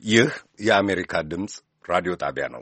ይህ የአሜሪካ ድምፅ ራዲዮ ጣቢያ ነው።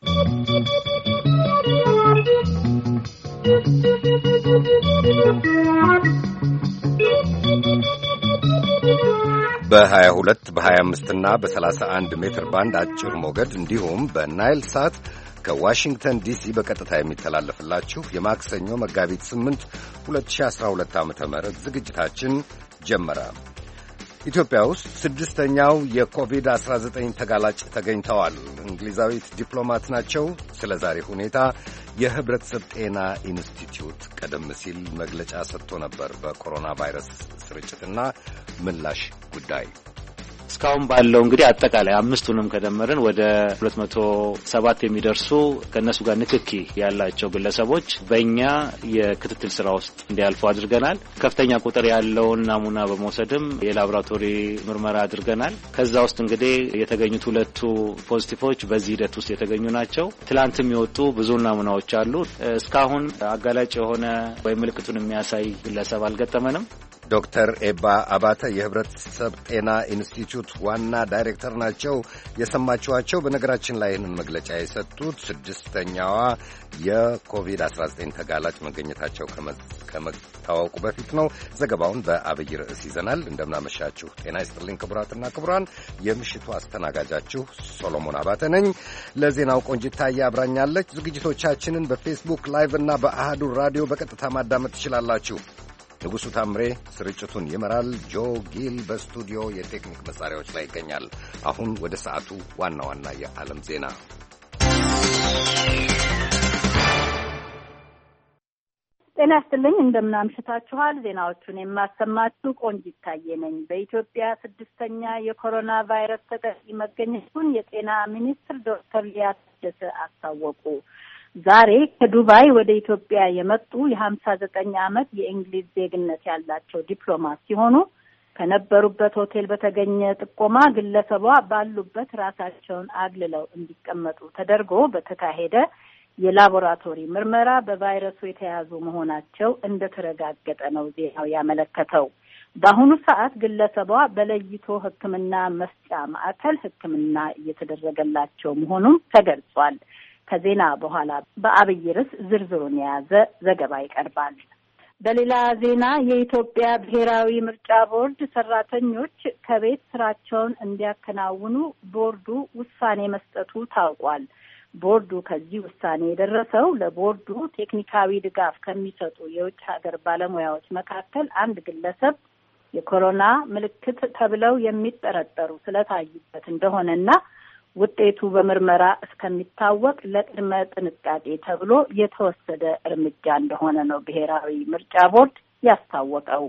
በ22 በ25 እና በ31 ሜትር ባንድ አጭር ሞገድ እንዲሁም በናይል ሳት ከዋሽንግተን ዲሲ በቀጥታ የሚተላለፍላችሁ የማክሰኞ መጋቢት 8 2012 ዓ.ም ዝግጅታችን ጀመረ። ኢትዮጵያ ውስጥ ስድስተኛው የኮቪድ-19 ተጋላጭ ተገኝተዋል። እንግሊዛዊት ዲፕሎማት ናቸው። ስለ ዛሬ ሁኔታ የህብረተሰብ ጤና ኢንስቲትዩት ቀደም ሲል መግለጫ ሰጥቶ ነበር በኮሮና ቫይረስ ስርጭትና ምላሽ ጉዳይ። እስካሁን ባለው እንግዲህ አጠቃላይ አምስቱንም ከደመረን ወደ 207 የሚደርሱ ከነሱ ጋር ንክኪ ያላቸው ግለሰቦች በእኛ የክትትል ስራ ውስጥ እንዲያልፉ አድርገናል። ከፍተኛ ቁጥር ያለውን ናሙና በመውሰድም የላቦራቶሪ ምርመራ አድርገናል። ከዛ ውስጥ እንግዲህ የተገኙት ሁለቱ ፖዚቲቮች በዚህ ሂደት ውስጥ የተገኙ ናቸው። ትላንትም የወጡ ብዙ ናሙናዎች አሉ። እስካሁን አጋላጭ የሆነ ወይም ምልክቱን የሚያሳይ ግለሰብ አልገጠመንም። ዶክተር ኤባ አባተ የህብረተሰብ ጤና ኢንስቲትዩት ዋና ዳይሬክተር ናቸው የሰማችኋቸው። በነገራችን ላይ ይህንን መግለጫ የሰጡት ስድስተኛዋ የኮቪድ-19 ተጋላጭ መገኘታቸው ከመታወቁ በፊት ነው። ዘገባውን በአብይ ርዕስ ይዘናል። እንደምናመሻችሁ ጤና ይስጥልኝ ክቡራትና ክቡራን። የምሽቱ አስተናጋጃችሁ ሶሎሞን አባተ ነኝ። ለዜናው ቆንጂት ታዬ አብራኛለች። ዝግጅቶቻችንን በፌስቡክ ላይቭ እና በአሃዱ ራዲዮ በቀጥታ ማዳመጥ ትችላላችሁ። ንጉሡ ታምሬ ስርጭቱን ይመራል። ጆ ጊል በስቱዲዮ የቴክኒክ መሳሪያዎች ላይ ይገኛል። አሁን ወደ ሰዓቱ ዋና ዋና የዓለም ዜና። ጤና ይስጥልኝ፣ እንደምናምሽታችኋል። ዜናዎቹን የማሰማችሁ ቆንጂት ታዬ ነኝ። በኢትዮጵያ ስድስተኛ የኮሮና ቫይረስ ተጠቂ መገኘቱን የጤና ሚኒስትር ዶክተር ሊያ ታደሰ አስታወቁ። ዛሬ ከዱባይ ወደ ኢትዮጵያ የመጡ የ59 ዓመት የእንግሊዝ ዜግነት ያላቸው ዲፕሎማት ሲሆኑ ከነበሩበት ሆቴል በተገኘ ጥቆማ ግለሰቧ ባሉበት ራሳቸውን አግልለው እንዲቀመጡ ተደርጎ በተካሄደ የላቦራቶሪ ምርመራ በቫይረሱ የተያዙ መሆናቸው እንደተረጋገጠ ነው ዜናው ያመለከተው። በአሁኑ ሰዓት ግለሰቧ በለይቶ ሕክምና መስጫ ማዕከል ሕክምና እየተደረገላቸው መሆኑም ተገልጿል። ከዜና በኋላ በአብይ ርዕስ ዝርዝሩን የያዘ ዘገባ ይቀርባል። በሌላ ዜና የኢትዮጵያ ብሔራዊ ምርጫ ቦርድ ሰራተኞች ከቤት ስራቸውን እንዲያከናውኑ ቦርዱ ውሳኔ መስጠቱ ታውቋል። ቦርዱ ከዚህ ውሳኔ የደረሰው ለቦርዱ ቴክኒካዊ ድጋፍ ከሚሰጡ የውጭ ሀገር ባለሙያዎች መካከል አንድ ግለሰብ የኮሮና ምልክት ተብለው የሚጠረጠሩ ስለታዩበት እንደሆነና ውጤቱ በምርመራ እስከሚታወቅ ለቅድመ ጥንቃቄ ተብሎ የተወሰደ እርምጃ እንደሆነ ነው ብሔራዊ ምርጫ ቦርድ ያስታወቀው።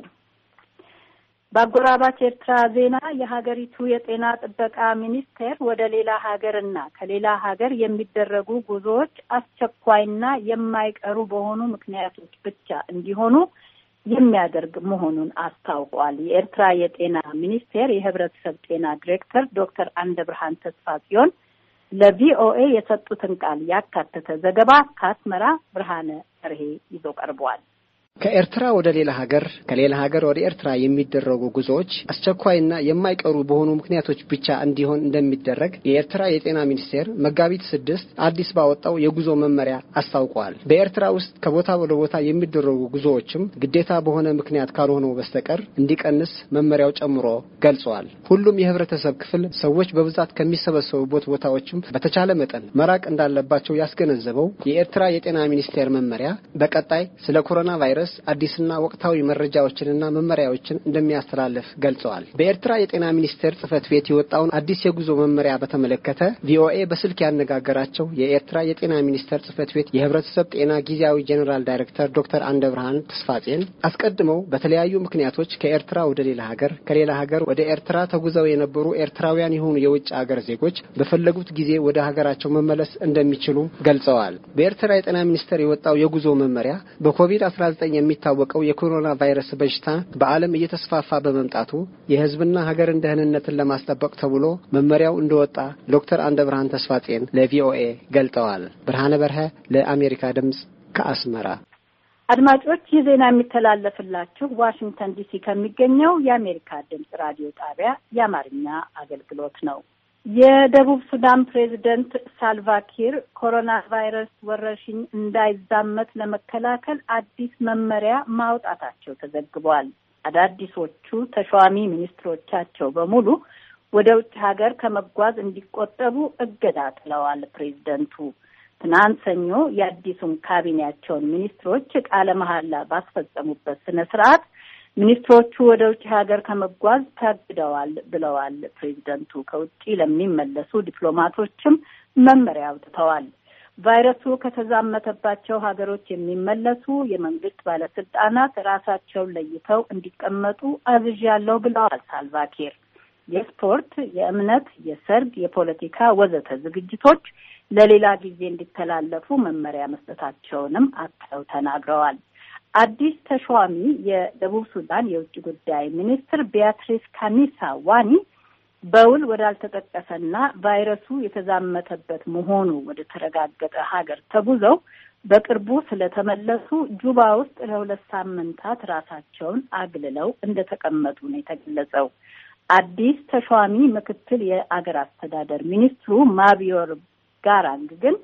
በአጎራባች ኤርትራ ዜና የሀገሪቱ የጤና ጥበቃ ሚኒስቴር ወደ ሌላ ሀገርና ከሌላ ሀገር የሚደረጉ ጉዞዎች አስቸኳይና የማይቀሩ በሆኑ ምክንያቶች ብቻ እንዲሆኑ የሚያደርግ መሆኑን አስታውቋል። የኤርትራ የጤና ሚኒስቴር የህብረተሰብ ጤና ዲሬክተር ዶክተር አንደብርሃን ተስፋጽዮን ለቪኦኤ የሰጡትን ቃል ያካተተ ዘገባ ከአስመራ ብርሃነ በርሄ ይዞ ቀርቧል። ከኤርትራ ወደ ሌላ ሀገር ከሌላ ሀገር ወደ ኤርትራ የሚደረጉ ጉዞዎች አስቸኳይና የማይቀሩ በሆኑ ምክንያቶች ብቻ እንዲሆን እንደሚደረግ የኤርትራ የጤና ሚኒስቴር መጋቢት 6 አዲስ ባወጣው የጉዞ መመሪያ አስታውቋል። በኤርትራ ውስጥ ከቦታ ወደ ቦታ የሚደረጉ ጉዞዎችም ግዴታ በሆነ ምክንያት ካልሆነው በስተቀር እንዲቀንስ መመሪያው ጨምሮ ገልጿል። ሁሉም የህብረተሰብ ክፍል ሰዎች በብዛት ከሚሰበሰቡበት ቦታዎችም በተቻለ መጠን መራቅ እንዳለባቸው ያስገነዘበው የኤርትራ የጤና ሚኒስቴር መመሪያ በቀጣይ ስለ ኮሮና ቫይረስ አዲስና ወቅታዊ መረጃዎችንና መመሪያዎችን እንደሚያስተላልፍ ገልጸዋል። በኤርትራ የጤና ሚኒስቴር ጽሕፈት ቤት የወጣውን አዲስ የጉዞ መመሪያ በተመለከተ ቪኦኤ በስልክ ያነጋገራቸው የኤርትራ የጤና ሚኒስቴር ጽሕፈት ቤት የህብረተሰብ ጤና ጊዜያዊ ጄኔራል ዳይሬክተር ዶክተር አንደብርሃን ተስፋጽዮን አስቀድመው በተለያዩ ምክንያቶች ከኤርትራ ወደ ሌላ ሀገር ከሌላ ሀገር ወደ ኤርትራ ተጉዘው የነበሩ ኤርትራውያን የሆኑ የውጭ ሀገር ዜጎች በፈለጉት ጊዜ ወደ ሀገራቸው መመለስ እንደሚችሉ ገልጸዋል። በኤርትራ የጤና ሚኒስቴር የወጣው የጉዞ መመሪያ በኮቪድ-19 የሚታወቀው የኮሮና ቫይረስ በሽታ በዓለም እየተስፋፋ በመምጣቱ የህዝብና ሀገርን ደህንነትን ለማስጠበቅ ተብሎ መመሪያው እንደወጣ ዶክተር አንደብርሃን ተስፋጽዮን ለቪኦኤ ገልጠዋል። ብርሃነ በርሀ ለአሜሪካ ድምጽ ከአስመራ። አድማጮች ይህ ዜና የሚተላለፍላችሁ ዋሽንግተን ዲሲ ከሚገኘው የአሜሪካ ድምጽ ራዲዮ ጣቢያ የአማርኛ አገልግሎት ነው። የደቡብ ሱዳን ፕሬዝዳንት ሳልቫኪር ኮሮና ቫይረስ ወረርሽኝ እንዳይዛመት ለመከላከል አዲስ መመሪያ ማውጣታቸው ተዘግቧል። አዳዲሶቹ ተሿሚ ሚኒስትሮቻቸው በሙሉ ወደ ውጭ ሀገር ከመጓዝ እንዲቆጠቡ እገዳ ጥለዋል። ፕሬዝዳንቱ ትናንት ሰኞ የአዲሱን ካቢኔያቸውን ሚኒስትሮች ቃለ መሐላ ባስፈጸሙበት ስነ ስርዓት ሚኒስትሮቹ ወደ ውጭ ሀገር ከመጓዝ ታግደዋል ብለዋል። ፕሬዝዳንቱ ከውጭ ለሚመለሱ ዲፕሎማቶችም መመሪያ አውጥተዋል። ቫይረሱ ከተዛመተባቸው ሀገሮች የሚመለሱ የመንግስት ባለስልጣናት ራሳቸውን ለይተው እንዲቀመጡ አዝዣለሁ ብለዋል ሳልቫኪር። የስፖርት፣ የእምነት፣ የሰርግ፣ የፖለቲካ ወዘተ ዝግጅቶች ለሌላ ጊዜ እንዲተላለፉ መመሪያ መስጠታቸውንም አክለው ተናግረዋል። አዲስ ተሿሚ የደቡብ ሱዳን የውጭ ጉዳይ ሚኒስትር ቢያትሪስ ካሚሳ ዋኒ በውል ወዳልተጠቀሰና ቫይረሱ የተዛመተበት መሆኑ ወደ ተረጋገጠ ሀገር ተጉዘው በቅርቡ ስለተመለሱ ጁባ ውስጥ ለ2 ሳምንታት ራሳቸውን አግልለው እንደተቀመጡ ነው የተገለጸው። አዲስ ተሿሚ ምክትል የአገር አስተዳደር ሚኒስትሩ ማቢዮር ጋራንግ ግን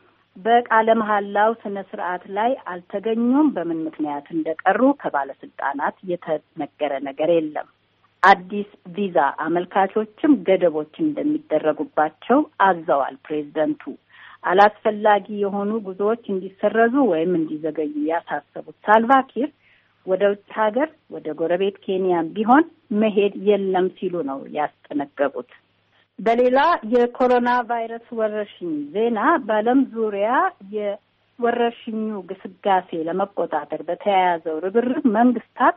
በቃለ መሐላው ስነ ስርዓት ላይ አልተገኙም። በምን ምክንያት እንደቀሩ ከባለስልጣናት የተነገረ ነገር የለም። አዲስ ቪዛ አመልካቾችም ገደቦች እንደሚደረጉባቸው አዘዋል። ፕሬዝዳንቱ አላስፈላጊ የሆኑ ጉዞዎች እንዲሰረዙ ወይም እንዲዘገዩ ያሳሰቡት ሳልቫኪር ወደ ውጭ ሀገር ወደ ጎረቤት ኬንያም ቢሆን መሄድ የለም ሲሉ ነው ያስጠነቀቁት። በሌላ የኮሮና ቫይረስ ወረርሽኝ ዜና በዓለም ዙሪያ የወረርሽኙ ግስጋሴ ለመቆጣጠር በተያያዘው ርብርብ መንግስታት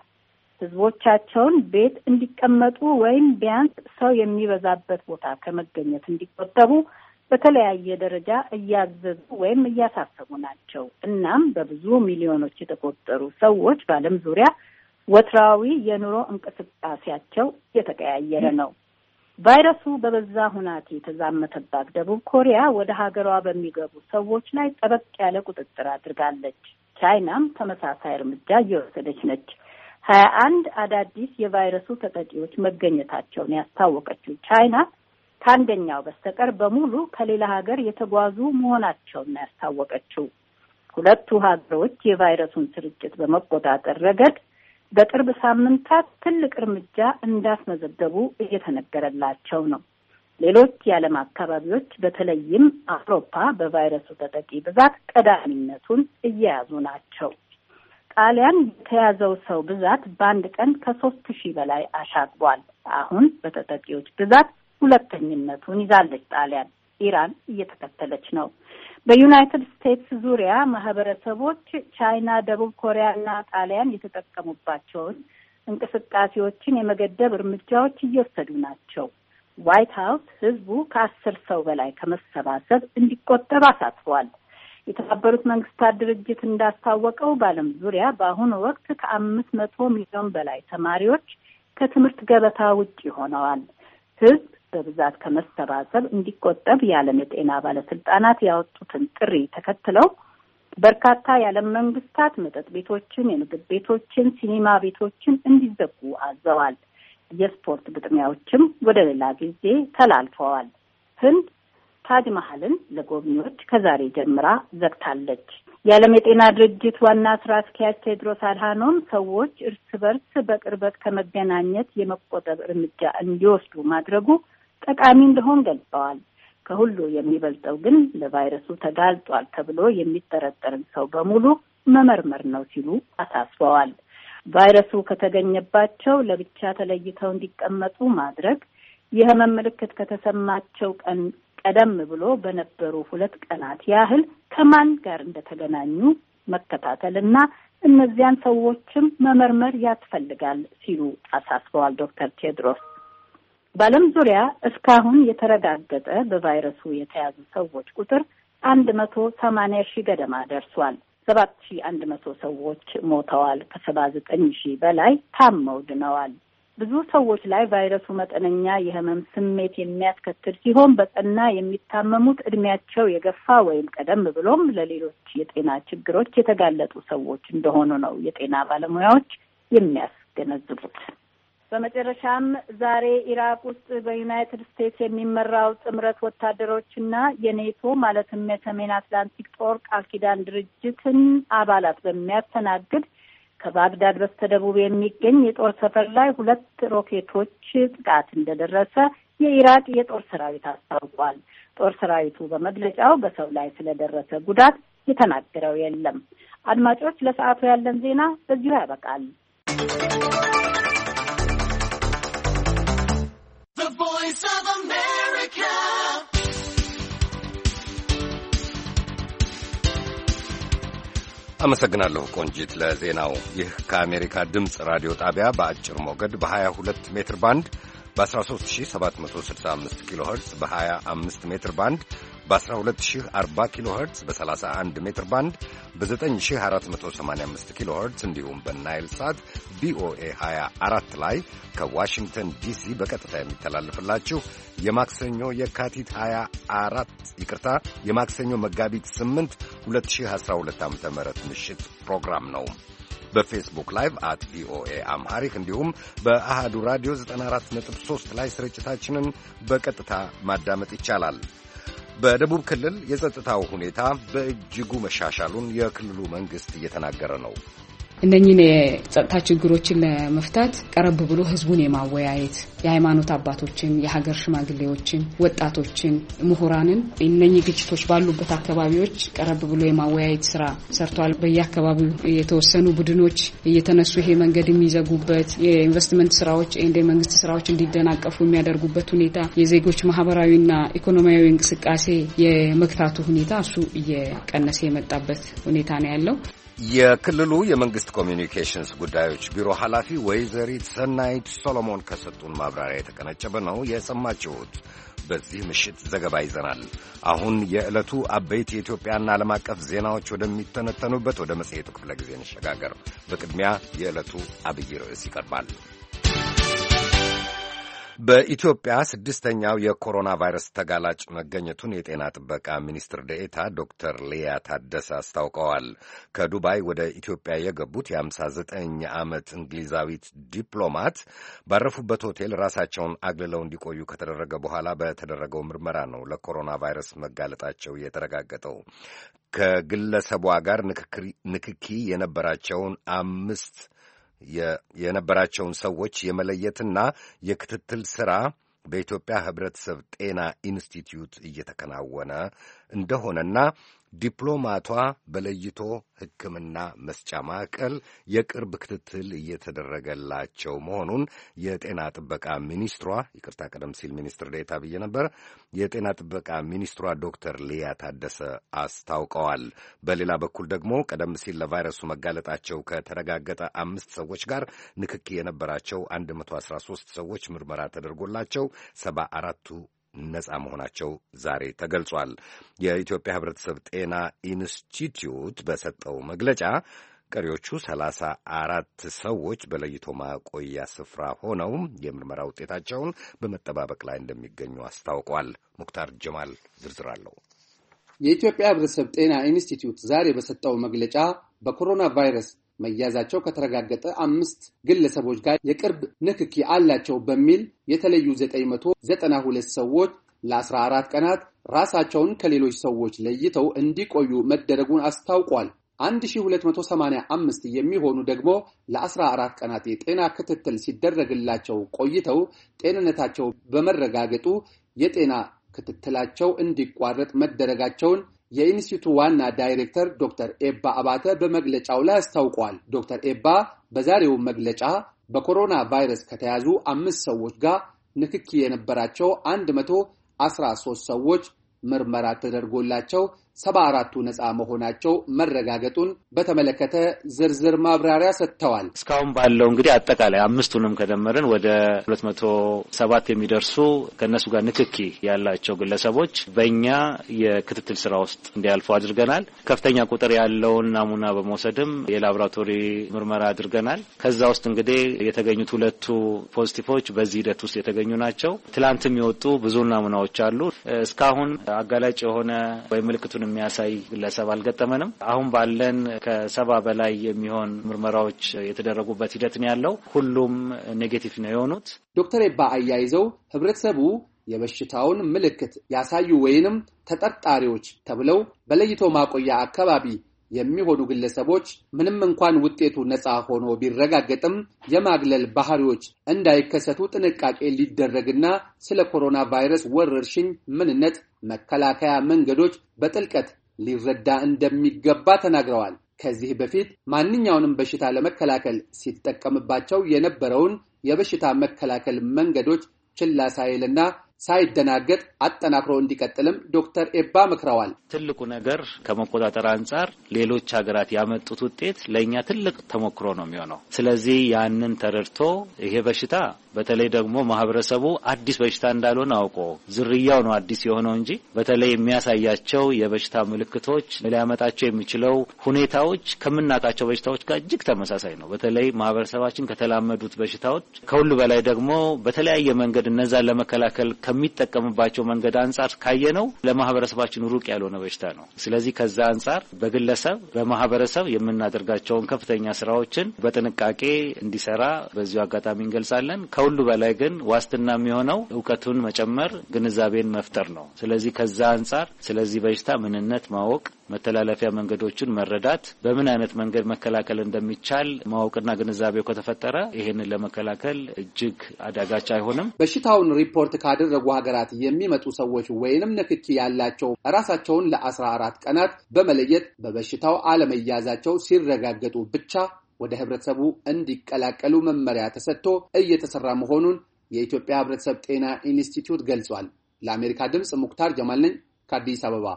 ህዝቦቻቸውን ቤት እንዲቀመጡ ወይም ቢያንስ ሰው የሚበዛበት ቦታ ከመገኘት እንዲቆጠቡ በተለያየ ደረጃ እያዘዙ ወይም እያሳሰቡ ናቸው። እናም በብዙ ሚሊዮኖች የተቆጠሩ ሰዎች በዓለም ዙሪያ ወትራዊ የኑሮ እንቅስቃሴያቸው እየተቀያየረ ነው። ቫይረሱ በበዛ ሁናቴ የተዛመተባት ደቡብ ኮሪያ ወደ ሀገሯ በሚገቡ ሰዎች ላይ ጠበቅ ያለ ቁጥጥር አድርጋለች። ቻይናም ተመሳሳይ እርምጃ እየወሰደች ነች። 21 አዳዲስ የቫይረሱ ተጠቂዎች መገኘታቸውን ያስታወቀችው ቻይና ከአንደኛው በስተቀር በሙሉ ከሌላ ሀገር የተጓዙ መሆናቸውን ያስታወቀችው። ሁለቱ ሀገሮች የቫይረሱን ስርጭት በመቆጣጠር ረገድ በቅርብ ሳምንታት ትልቅ እርምጃ እንዳስመዘገቡ እየተነገረላቸው ነው። ሌሎች የዓለም አካባቢዎች በተለይም አውሮፓ በቫይረሱ ተጠቂ ብዛት ቀዳሚነቱን እየያዙ ናቸው። ጣሊያን የተያዘው ሰው ብዛት በአንድ ቀን ከ3,000 በላይ አሻግቧል። አሁን በተጠቂዎች ብዛት ሁለተኝነቱን ይዛለች ጣሊያን። ኢራን እየተከተለች ነው። በዩናይትድ ስቴትስ ዙሪያ ማህበረሰቦች ቻይና፣ ደቡብ ኮሪያና ጣሊያን የተጠቀሙባቸውን እንቅስቃሴዎችን የመገደብ እርምጃዎች እየወሰዱ ናቸው። ዋይት ሀውስ ህዝቡ ከ10 ሰው በላይ ከመሰባሰብ እንዲቆጠብ አሳስቧል። የተባበሩት መንግስታት ድርጅት እንዳስታወቀው በዓለም ዙሪያ በአሁኑ ወቅት ከ500 ሚሊዮን በላይ ተማሪዎች ከትምህርት ገበታ ውጪ ሆነዋል። ህዝብ በብዛት ከመሰባሰብ እንዲቆጠብ የዓለም የጤና ባለስልጣናት ያወጡትን ጥሪ ተከትለው በርካታ የዓለም መንግስታት መጠጥ ቤቶችን፣ የምግብ ቤቶችን፣ ሲኒማ ቤቶችን እንዲዘጉ አዘዋል። የስፖርት ግጥሚያዎችም ወደ ሌላ ጊዜ ተላልፈዋል። ህንድ ታጅ መሀልን ለጎብኚዎች ከዛሬ ጀምራ ዘግታለች። የዓለም የጤና ድርጅት ዋና ስራ አስኪያጅ ቴድሮስ አድሃኖም ሰዎች እርስ በርስ በቅርበት ከመገናኘት የመቆጠብ እርምጃ እንዲወስዱ ማድረጉ ጠቃሚ እንደሆነ ገልጸዋል። ከሁሉ የሚበልጠው ግን ለቫይረሱ ተጋልጧል ተብሎ የሚጠረጠርን ሰው በሙሉ መመርመር ነው ሲሉ አሳስበዋል። ቫይረሱ ከተገኘባቸው ለብቻ ተለይተው እንዲቀመጡ ማድረግ፣ የህመም ምልክት ከተሰማቸው ቀደም ብሎ በነበሩ 2 ቀናት ያህል ከማን ጋር እንደተገናኙ መከታተልና እነዚያን ሰዎችም መመርመር ያስፈልጋል ሲሉ አሳስበዋል ዶክተር ቴድሮስ። በዓለም ዙሪያ እስካሁን የተረጋገጠ በቫይረሱ የተያዙ ሰዎች ቁጥር 180,000 ገደማ ደርሷል። 7,100 ሰዎች ሞተዋል። ከ79,000 በላይ ታመው ድነዋል። ብዙ ሰዎች ላይ ቫይረሱ መጠነኛ የህመም ስሜት የሚያስከትል ሲሆን በጠና የሚታመሙት እድሜያቸው የገፋ ወይም ቀደም ብሎም ለሌሎች የጤና ችግሮች የተጋለጡ ሰዎች እንደሆኑ ነው የጤና ባለሙያዎች የሚያስገነዝቡት። በመጨረሻም ዛሬ ኢራቅ ውስጥ በዩናይትድ ስቴትስ የሚመራው ጥምረት ወታደሮችና የኔቶ ማለትም የሰሜን አትላንቲክ ጦር ቃል ኪዳን ድርጅትን አባላት በሚያስተናግድ ከባግዳድ በስተደቡብ የሚገኝ የጦር ሰፈር ላይ 2 ሮኬቶች ጥቃት እንደደረሰ የኢራቅ የጦር ሰራዊት አስታውቋል። ጦር ሰራዊቱ በመግለጫው በሰው ላይ ስለደረሰ ጉዳት የተናገረው የለም። አድማጮች፣ ለሰዓቱ ያለን ዜና በዚሁ ያበቃል። አመሰግናለሁ ቆንጂት ለዜናው። ይህ ከአሜሪካ ድምፅ ራዲዮ ጣቢያ በአጭር ሞገድ በ22 ሜትር ባንድ በ13765 ኪሎ ሄርትዝ በ25 ሜትር ባንድ በ12040 ኪሎ ሄርትዝ በ31 ሜትር ባንድ በ9485 ኪሎ ሄርትዝ እንዲሁም በናይል ሳት ቪኦኤ 24 ላይ ከዋሽንግተን ዲሲ በቀጥታ የሚተላለፍላችሁ የማክሰኞ የካቲት 24 የማክሰኞ መጋቢት 8 2012 ዓ.ም ምሽት ፕሮግራም ነው። በፌስቡክ ላይቭ @ቪኦኤ አምሃሪክ እንዲሁም በአሃዱ ራዲዮ 94.3 ላይ ስርጭታችንን በቀጥታ ማዳመጥ ይቻላል። በደቡብ ክልል የጸጥታው ሁኔታ በእጅጉ መሻሻሉን የክልሉ መንግስት እየተናገረ ነው። እነኚህን የጸጥታ ችግሮችን ለመፍታት ቀረብ ብሎ ህዝቡን የማወያየት የሃይማኖት አባቶችን፣ የሀገር ሽማግሌዎችን፣ ወጣቶችን፣ ምሁራንን እነኚህ ግጭቶች ባሉበት አካባቢዎች ቀረብ ብሎ የማወያየት ስራ ሰርቷል። በየአካባቢው የተወሰኑ ቡድኖች እየተነሱ ይሄ መንገድ የሚዘጉበት የኢንቨስትመንት ስራዎች እንደ መንግስት ስራዎች እንዲደናቀፉ የሚያደርጉበት ሁኔታ፣ የዜጎች ማህበራዊና ኢኮኖሚያዊ እንቅስቃሴ የመግታቱ ሁኔታ እሱ እየቀነሰ የመጣበት ሁኔታ ነው ያለው። የክልሉ የመንግስት ኮሚኒኬሽንስ ጉዳዮች ቢሮ ኃላፊ ወይዘሪት ሰናይት ሶሎሞን ከሰጡን ማብራሪያ የተቀነጨበ ነው የሰማችሁት። በዚህ ምሽት ዘገባ ይዘናል። አሁን የዕለቱ አበይት የኢትዮጵያና ዓለም አቀፍ ዜናዎች ወደሚተነተኑበት ወደ መጽሔቱ ክፍለ ጊዜ እንሸጋገር። በቅድሚያ የዕለቱ አብይ ርዕስ ይቀርባል። በኢትዮጵያ 6ኛው የኮሮና ቫይረስ ተጋላጭ መገኘቱን የጤና ጥበቃ ሚኒስትር ዴኤታ ዶክተር ሊያ ታደሰ አስታውቀዋል። ከዱባይ ወደ ኢትዮጵያ የገቡት የ59 ዓመት እንግሊዛዊት ዲፕሎማት ባረፉበት ሆቴል ራሳቸውን አግልለው እንዲቆዩ ከተደረገ በኋላ በተደረገው ምርመራ ነው ለኮሮና ቫይረስ መጋለጣቸው የተረጋገጠው። ከግለሰቧ ጋር ንክኪ የነበራቸውን ሰዎች የመለየትና የክትትል ሥራ በኢትዮጵያ ሕብረተሰብ ጤና ኢንስቲትዩት እየተከናወነ እንደሆነና ዲፕሎማቷ በለይቶ ሕክምና መስጫ ማዕከል የቅርብ ክትትል እየተደረገላቸው መሆኑን የጤና ጥበቃ ሚኒስትሯ ቀደም ሲል ሚኒስትር ዴኤታ ብዬ ነበር። የጤና ጥበቃ ሚኒስትሯ ዶክተር ሊያ ታደሰ አስታውቀዋል። በሌላ በኩል ደግሞ ቀደም ሲል ለቫይረሱ መጋለጣቸው ከተረጋገጠ 5 ሰዎች ጋር ንክኪ የነበራቸው 113 ሰዎች ምርመራ ተደርጎላቸው 74ቱ ነጻ መሆናቸው ዛሬ ተገልጿል። የኢትዮጵያ ሕብረተሰብ ጤና ኢንስቲትዩት በሰጠው መግለጫ ቀሪዎቹ 34 ሰዎች በለይቶ ማቆያ ስፍራ ሆነው የምርመራ ውጤታቸውን በመጠባበቅ ላይ እንደሚገኙ አስታውቋል። ሙክታር ጀማል ዝርዝር አለው። የኢትዮጵያ ሕብረተሰብ ጤና ኢንስቲትዩት ዛሬ በሰጠው መግለጫ በኮሮና ቫይረስ መያዛቸው ከተረጋገጠ 5 ግለሰቦች ጋር የቅርብ ንክኪ አላቸው በሚል የተለዩ 992 ሰዎች ለ14 ቀናት ራሳቸውን ከሌሎች ሰዎች ለይተው እንዲቆዩ መደረጉን አስታውቋል። 1285 የሚሆኑ ደግሞ ለ14 ቀናት የጤና ክትትል ሲደረግላቸው ቆይተው ጤንነታቸው በመረጋገጡ የጤና ክትትላቸው እንዲቋረጥ መደረጋቸውን የኢንስቲትዩቱ ዋና ዳይሬክተር ዶክተር ኤባ አባተ በመግለጫው ላይ አስታውቋል። ዶክተር ኤባ በዛሬው መግለጫ በኮሮና ቫይረስ ከተያዙ 5 ሰዎች ጋር ንክኪ የነበራቸው 113 ሰዎች ምርመራ ተደርጎላቸው 74ቱ ነጻ መሆናቸው መረጋገጡን በተመለከተ ዝርዝር ማብራሪያ ሰጥተዋል። እስካሁን ባለው እንግዲህ አጠቃላይ 5ቱንም ከደመረን ወደ 207 የሚደርሱ ከነሱ ጋር ንክኪ ያላቸው ግለሰቦች በእኛ የክትትል ስራ ውስጥ እንዲያልፉ አድርገናል። ከፍተኛ ቁጥር ያለውን ናሙና በመውሰድም የላቦራቶሪ ምርመራ አድርገናል። ከዛ ውስጥ እንግዲህ የተገኙት 2ቱ ፖዚቲቮች በዚህ ሂደት ውስጥ የተገኙ ናቸው። ትላንትም የወጡ ብዙ ናሙናዎች አሉ። እስካሁን አጋላጭ የሆነ ወይ ምልክቱን የሚያሳይ ግለሰብ አልገጠመንም። አሁን ባለን ከ70 በላይ የሚሆን ምርመራዎች የተደረጉበት ሂደት ነው ያለው። ሁሉም ኔጌቲቭ ነው የሆኑት። ዶክተር ኤባ አያይዘው ህብረተሰቡ የበሽታውን ምልክት ያሳዩ ወይንም ተጠርጣሪዎች ተብለው በለይቶ ማቆያ አካባቢ የሚሆኑ ግለሰቦች ምንም እንኳን ውጤቱ ነፃ ሆኖ ቢረጋገጥም የማግለል ባህሪዎች እንዳይከሰቱ ጥንቃቄ ሊደረግና ስለ ኮሮና ቫይረስ ወረርሽኝ ምንነት፣ መከላከያ መንገዶች በጥልቀት ሊረዳ እንደሚገባ ተናግረዋል። ከዚህ በፊት ማንኛውንም በሽታ ለመከላከል ሲጠቀምባቸው የነበረውን የበሽታ መከላከል መንገዶች ችላ ሳይልና ሳይደናገጥ አጠናክሮ እንዲቀጥልም ዶክተር ኤባ መክረዋል። ትልቁ ነገር ከመቆጣጠር አንፃር ሌሎች ሀገራት ያመጡት ውጤት ለኛ ትልቅ ተሞክሮ ነው የሚሆነው። ስለዚህ ያንን ተረድቶ ይሄ በሽታ በተለይ ደግሞ ማህበረሰቡ አዲስ በሽታ እንዳልሆነ አውቆ ዝርያው ነው አዲስ የሆነው እንጂ በተለይ የሚያሳያቸው የበሽታ ምልክቶች ሊያመጣቸው የሚችለው ሁኔታዎች ከምናውቃቸው በሽታዎች ጋር እጅግ ተመሳሳይ ነው። በተለይ ማህበረሰባችን ከተላመዱት በሽታዎች ከሁሉ በላይ ደግሞ በተለያየ መንገድ እነዛን ለመከላከል ከሚጠቀምባቸው መንገድ አንፃር ካየነው ለማህበረሰባችን ሩቅ ያልሆነ በሽታ ነው። ስለዚህ ከዛ አንፃር በግለሰብ በማህበረሰብ የምናደርጋቸውን ከፍተኛ ስራዎችን በጥንቃቄ እንዲሰራ በዚሁ አጋጣሚ እንገልጻለን። ከሁሉ በላይ ግን ዋስትና የሚሆነው ዕውቀቱን መጨመር፣ ግንዛቤን መፍጠር ነው። ስለዚህ ከዛ አንፃር ስለዚህ በሽታ ምንነት ማወቅ፣ መተላለፊያ መንገዶችን መረዳት፣ በምን አይነት መንገድ መከላከል እንደሚቻል ማወቅና ግንዛቤው ከተፈጠረ ይሄንን ለመከላከል እጅግ አዳጋች አይሆንም። በሽታውን ሪፖርት ካደረጉ ሀገራት የሚመጡ ሰዎች ወይንም ንክኪ ያላቸው ራሳቸውን ለ14 ቀናት በመለየት በበሽታው አለመያዛቸው ሲረጋገጡ ብቻ ወደ ህብረተሰቡ እንዲቀላቀሉ መመሪያ ተሰጥቶ እየተሰራ መሆኑን የኢትዮጵያ ህብረተሰብ ጤና ኢንስቲትዩት ገልጿል። ለአሜሪካ ድምጽ ሙክታር ጀማል ነኝ ከአዲስ አበባ።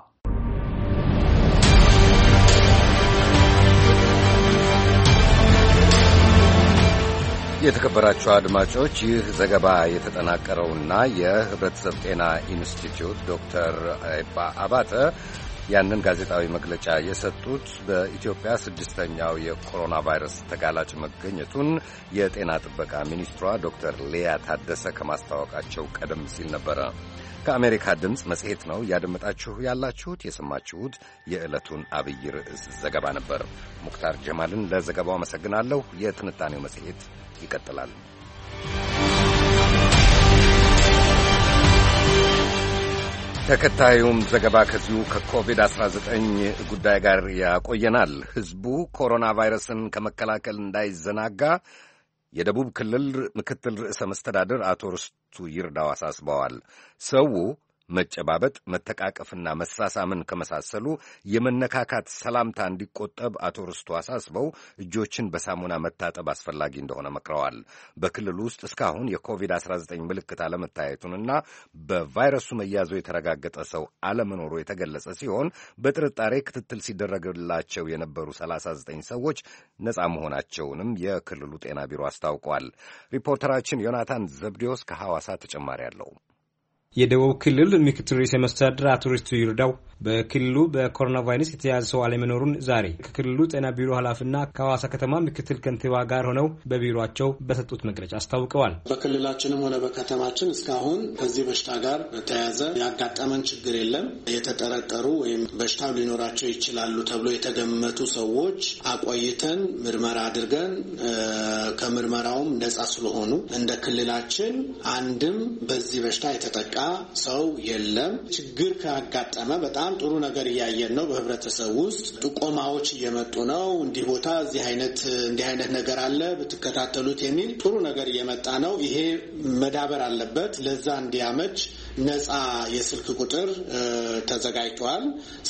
የተከበራችሁ አድማጮች ይህ ዘገባ የተጠናቀረውና የህብረተሰብ ጤና ኢንስቲትዩት ዶክተር ኤባ አባተ ያንን ጋዜጣዊ መግለጫ የሰጡት በኢትዮጵያ 6ኛው የኮሮና ቫይረስ ተጋላጭ መገኘቱን የጤና ጥበቃ ሚኒስትሯ ዶክተር ሊያ ታደሰ ከማስታወቃቸው ቀደም ሲል ነበረ። ከአሜሪካ ድምፅ መጽሔት ነው እያደመጣችሁ ያላችሁት። የሰማችሁት የዕለቱን አብይ ርዕስ ዘገባ ነበር። ሙክታር ጀማልን ለዘገባው አመሰግናለሁ። የትንታኔው መጽሔት ይቀጥላል። ተከታዩም ዘገባ ከዚሁ ከኮቪድ-19 ጉዳይ ጋር ያቆየናል። ሕዝቡ ኮሮና ቫይረስን ከመከላከል እንዳይዘናጋ የደቡብ ክልል ምክትል ርዕሰ መስተዳድር አቶ ርስቱ ይርዳው አሳስበዋል። ሰው መጨባበጥ፣ መተቃቀፍና መሳሳምን ከመሳሰሉ የመነካካት ሰላምታ እንዲቆጠብ አቶ ርስቱ አሳስበው እጆችን በሳሙና መታጠብ አስፈላጊ እንደሆነ መክረዋል። በክልሉ ውስጥ እስካሁን የኮቪድ-19 ምልክት አለመታየቱንና በቫይረሱ መያዙ የተረጋገጠ ሰው አለመኖሩ የተገለጸ ሲሆን በጥርጣሬ ክትትል ሲደረግላቸው የነበሩ 39 ሰዎች ነጻ መሆናቸውንም የክልሉ ጤና ቢሮ አስታውቋል። ሪፖርተራችን ዮናታን ዘብዴዎስ ከሐዋሳ ተጨማሪ አለው። የደቡብ ክልል ምክትል ርዕሰ መስተዳድር አቶ ርስቱ ይርዳው በክልሉ በኮሮና ቫይረስ የተያዘ ሰው አለመኖሩን ዛሬ ከክልሉ ጤና ቢሮ ኃላፊና ከሐዋሳ ከተማ ምክትል ከንቲባ ጋር ሆነው በቢሮአቸው በሰጡት መግለጫ አስታውቀዋል። በክልላችንም ሆነ በከተማችን እስካሁን ከዚህ በሽታ ጋር ተያያዘ ያጋጠመን ችግር የለም። የተጠረጠሩ ወይም በሽታው ሊኖራቸው ይችላሉ ተብሎ የተገመቱ ሰዎች አቆይተን ምርመራ አድርገን ከምርመራውም ነጻ ስለሆኑ እንደ ክልላችን አንድም በዚህ በሽታ የተጠቃ ሰው የለም። ችግር ካጋጠመ በጣም ጥሩ ነገር እያየን ነው። በህብረተሰብ ውስጥ ጥቆማዎች እየመጡ ነው። እንዲህ ቦታ እንዲህ አይነት ነገር አለ ብትከታተሉት የሚል ጥሩ ነገር እየመጣ ነው። ይሄ መዳበር አለበት። ለዛ እንዲያመች ነጻ የስልክ ቁጥር ተዘጋጅቷል።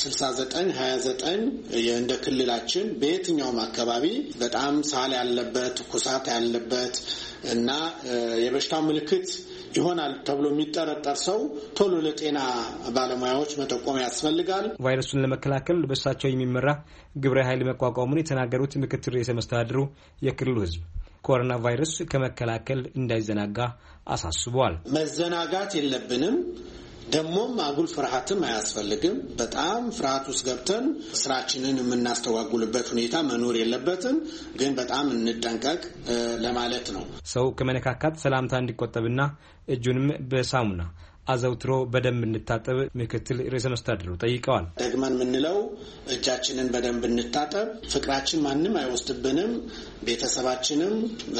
6929 እንደ ክልላችን በየትኛውም አካባቢ በጣም ሳል ያለበት፣ ትኩሳት ያለበት እና የበሽታው ምልክት ይሆናል ተብሎ የሚጠረጠር ሰው ቶሎ ለጤና ባለሙያዎች መጠቆም ያስፈልጋል። ቫይረሱን ለመከላከል በእሳቸው የሚመራ ግብረ ኃይል መቋቋሙን የተናገሩት ምክትል ርዕሰ መስተዳድሩ የክልሉ ህዝብ ኮሮና ቫይረስ ከመከላከል እንዳይዘናጋ አሳስበዋል። መዘናጋት የለብንም። ደሞም አጉል ፍርሃትም አያስፈልግም። በጣም ፍርሃት ውስጥ ገብተን ስራችንን የምናስተዋጉልበት ሁኔታ መኖር የለበትም። ግን በጣም እንጠንቀቅ ለማለት ነው። ሰው ከመነካካት ሰላምታ እንዲቆጠብና እጁንም በሳሙና አዘውትሮ በደንብ እንታጠብ ምክትል ርዕሰ መስተዳድሩ ጠይቀዋል። ደግመን ምንለው እጃችንን በደንብ እንታጠብ፣ ፍቅራችን ማንም አይወስድብንም፣ ቤተሰባችንም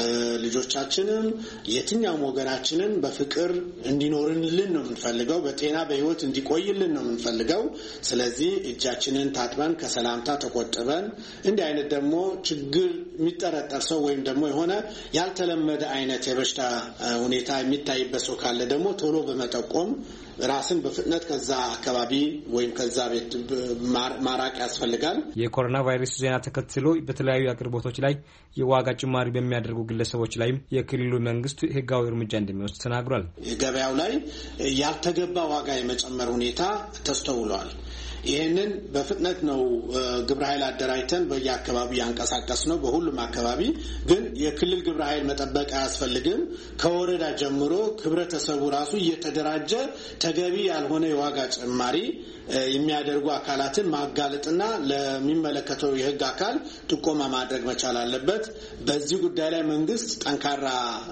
ልጆቻችንም የትኛውም ወገናችንን በፍቅር እንዲኖርልን ነው የምንፈልገው፣ በጤና በህይወት እንዲቆይልን ነው የምንፈልገው። ስለዚህ እጃችንን ታጥበን ከሰላምታ ተቆጥበን እንዲህ አይነት ደግሞ ችግር የሚጠረጠር ሰው ወይም ደግሞ የሆነ ያልተለመደ አይነት የበሽታ ሁኔታ የሚታይበት ሰው ካለ ደግሞ ቶሎ በመጠቆም ራስን በፍጥነት ከዛ አካባቢ ወይም ከዛ ቤት ማራቅ ያስፈልጋል። የኮሮና ቫይረስ ዜና ተከትሎ በተለያዩ አቅርቦቶች ላይ የዋጋ ጭማሪ በሚያደርጉ ግለሰቦች ላይ የክልሉ መንግስት ህጋዊ እርምጃ እንደሚወስድ ተናግሯል። ገበያው ላይ ያልተገባ ዋጋ የመጨመር ሁኔታ ተስተውሏል። ይሄንን በፍጥነት ነው ግብረ ኃይል አደራጅተን በየአካባቢው ያንቀሳቀስ ነው። በሁሉም አካባቢ ግን የክልል ግብረ ኃይል መጠበቅ አያስፈልግም። ከወረዳ ጀምሮ ህብረተሰቡ ራሱ እየተደራጀ ተገቢ ያልሆነ የዋጋ ጭማሪ የሚያደርጉ አካላትን ማጋለጥና ለሚመለከተው የህግ አካል ጥቆማ ማድረግ መቻል አለበት። በዚህ ጉዳይ ላይ መንግስት ጠንካራ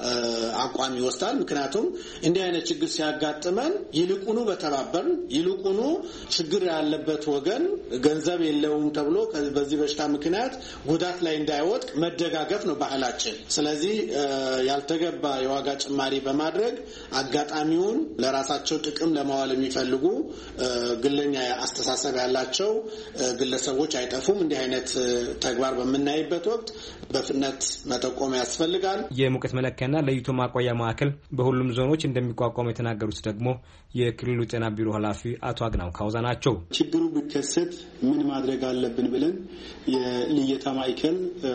አቋም ይወስዳል። ምክንያቱም እንዲህ አይነት ችግር ሲያጋጥመን ይልቁኑ በተባበርን ይልቁኑ ችግር ያለበት ወገን ገንዘብ የለውም ተብሎ በዚህ በሽታ ምክንያት ጉዳት ላይ እንዳይወድቅ መደጋገፍ ነው ባህላችን። ስለዚህ ያልተገባ የዋጋ ጭማሪ በማድረግ አጋጣሚውን ለራሳቸው ጥቅም ለማዋል የሚፈልጉ ግለኛ አስተሳሰብ ያላቸው ግለሰቦች አይጠፉም። እንዲህ አይነት ተግባር በመናይበት ወቅት በፍጥነት መጠቆም ያስፈልጋል። የሙቀት መለኪያና ለይቶ ማቆያ ማዕከል በሁሉም ዞኖች እንደሚቋቋም የተናገሩት ደግሞ የክልሉ ጤና ቢሮ ኃላፊ አቶ አግናው ካውዛ ናቸው። ችግሩ ቢከሰት ምን ማድረግ አለብን ብለን የልየታ ማዕከል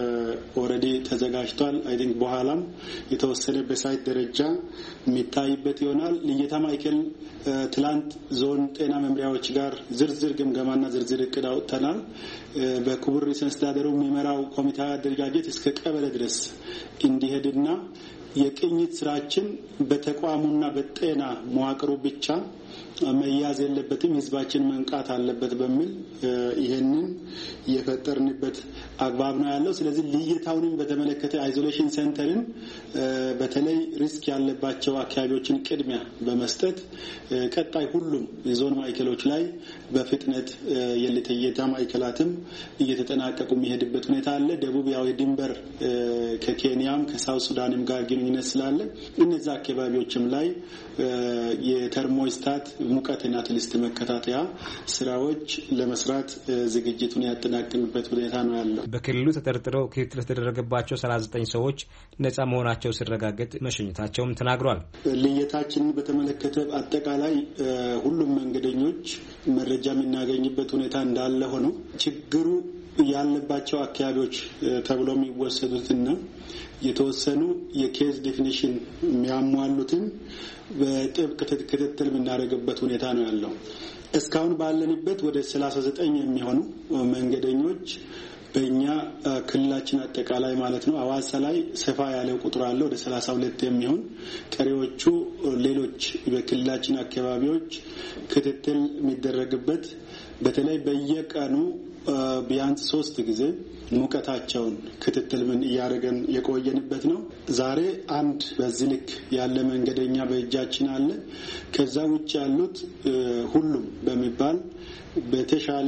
ኦሬዲ ተዘጋጅቷል። አይ ቲንክ በኋላም የተወሰነ በሳይት ደረጃ የሚታይበት ይሆናል። ልየታ ማዕከል ትላንት ዞን ጤና መምሪያዎች ጋር ዝርዝር ግምገማና ዝርዝር እቅድ አውጥተናል። በክቡር ርዕሰ መስተዳድሩ የሚመራው ኮሚቴ አደረጃጀት እስከ ቀበሌ ድረስ እንዲሄድና የቅኝት ስራችን በተቋሙና በጤና መዋቅሩ ብቻ መያዝ የለበትም፣ ህዝባችን መንቃት አለበት በሚል ይሄንን የፈጠርንበት አግባብ ነው ያለው። ስለዚህ ልየታውንም በተመለከተ አይዞሌሽን ሴንተርን በተለይ ሪስክ ያለባቸው አካባቢዎችን ቅድሚያ በመስጠት ቀጣይ ሁሉም የዞን ማዕከሎች ላይ በፍጥነት የልየታ ማዕከላትም እየተጠናቀቁ የሚሄድበት ሁኔታ አለ። ደቡብ ያው የድንበር ከኬንያም ከሳውት ሱዳንም ጋር ግንኙነት ስላለ እነዛ አካባቢዎችም ላይ የተርሞስታት ሙቀትና ትልስት መከታተያ ስራዎች ለመስራት ዝግጅቱን ያጠናቀቅንበት ሁኔታ ነው ያለው። በክልሉ ተጠርጥረው ክትትል የተደረገባቸው 39 ሰዎች ነጻ መሆናቸው ሲረጋገጥ መሸኘታቸውም ተናግሯል። ልየታችንን በተመለከተ አጠቃላይ ሁሉም መንገደኞች መረጃ የምናገኝበት ሁኔታ እንዳለ ሆኖ ችግሩ ያለባቸው አካባቢዎች ተብሎ የሚወሰዱትና የተወሰኑ የኬዝ ዴፊኒሽን የሚያሟሉትን በጥብቅ ክትትል የምናደርግበት ሁኔታ ነው ያለው። እስካሁን ባለንበት ወደ 39 የሚሆኑ መንገደኞች በእኛ ክልላችን አጠቃላይ ማለት ነው አዋሳ ላይ ሰፋ ያለው ቁጥር አለ ወደ 32 የሚሆን ቀሪዎቹ ሌሎች በክልላችን አካባቢዎች ክትትል የሚደረግበት በተለይ በየቀኑ ቢያንስ 3 ጊዜ ሙቀታቸውን ክትትል ምን እያደረገን የቆየንበት ነው። ዛሬ አንድ በዚህ ልክ ያለ መንገደኛ በእጃችን አለ። ከዛ ውጭ ያሉት ሁሉም በሚባል በተሻለ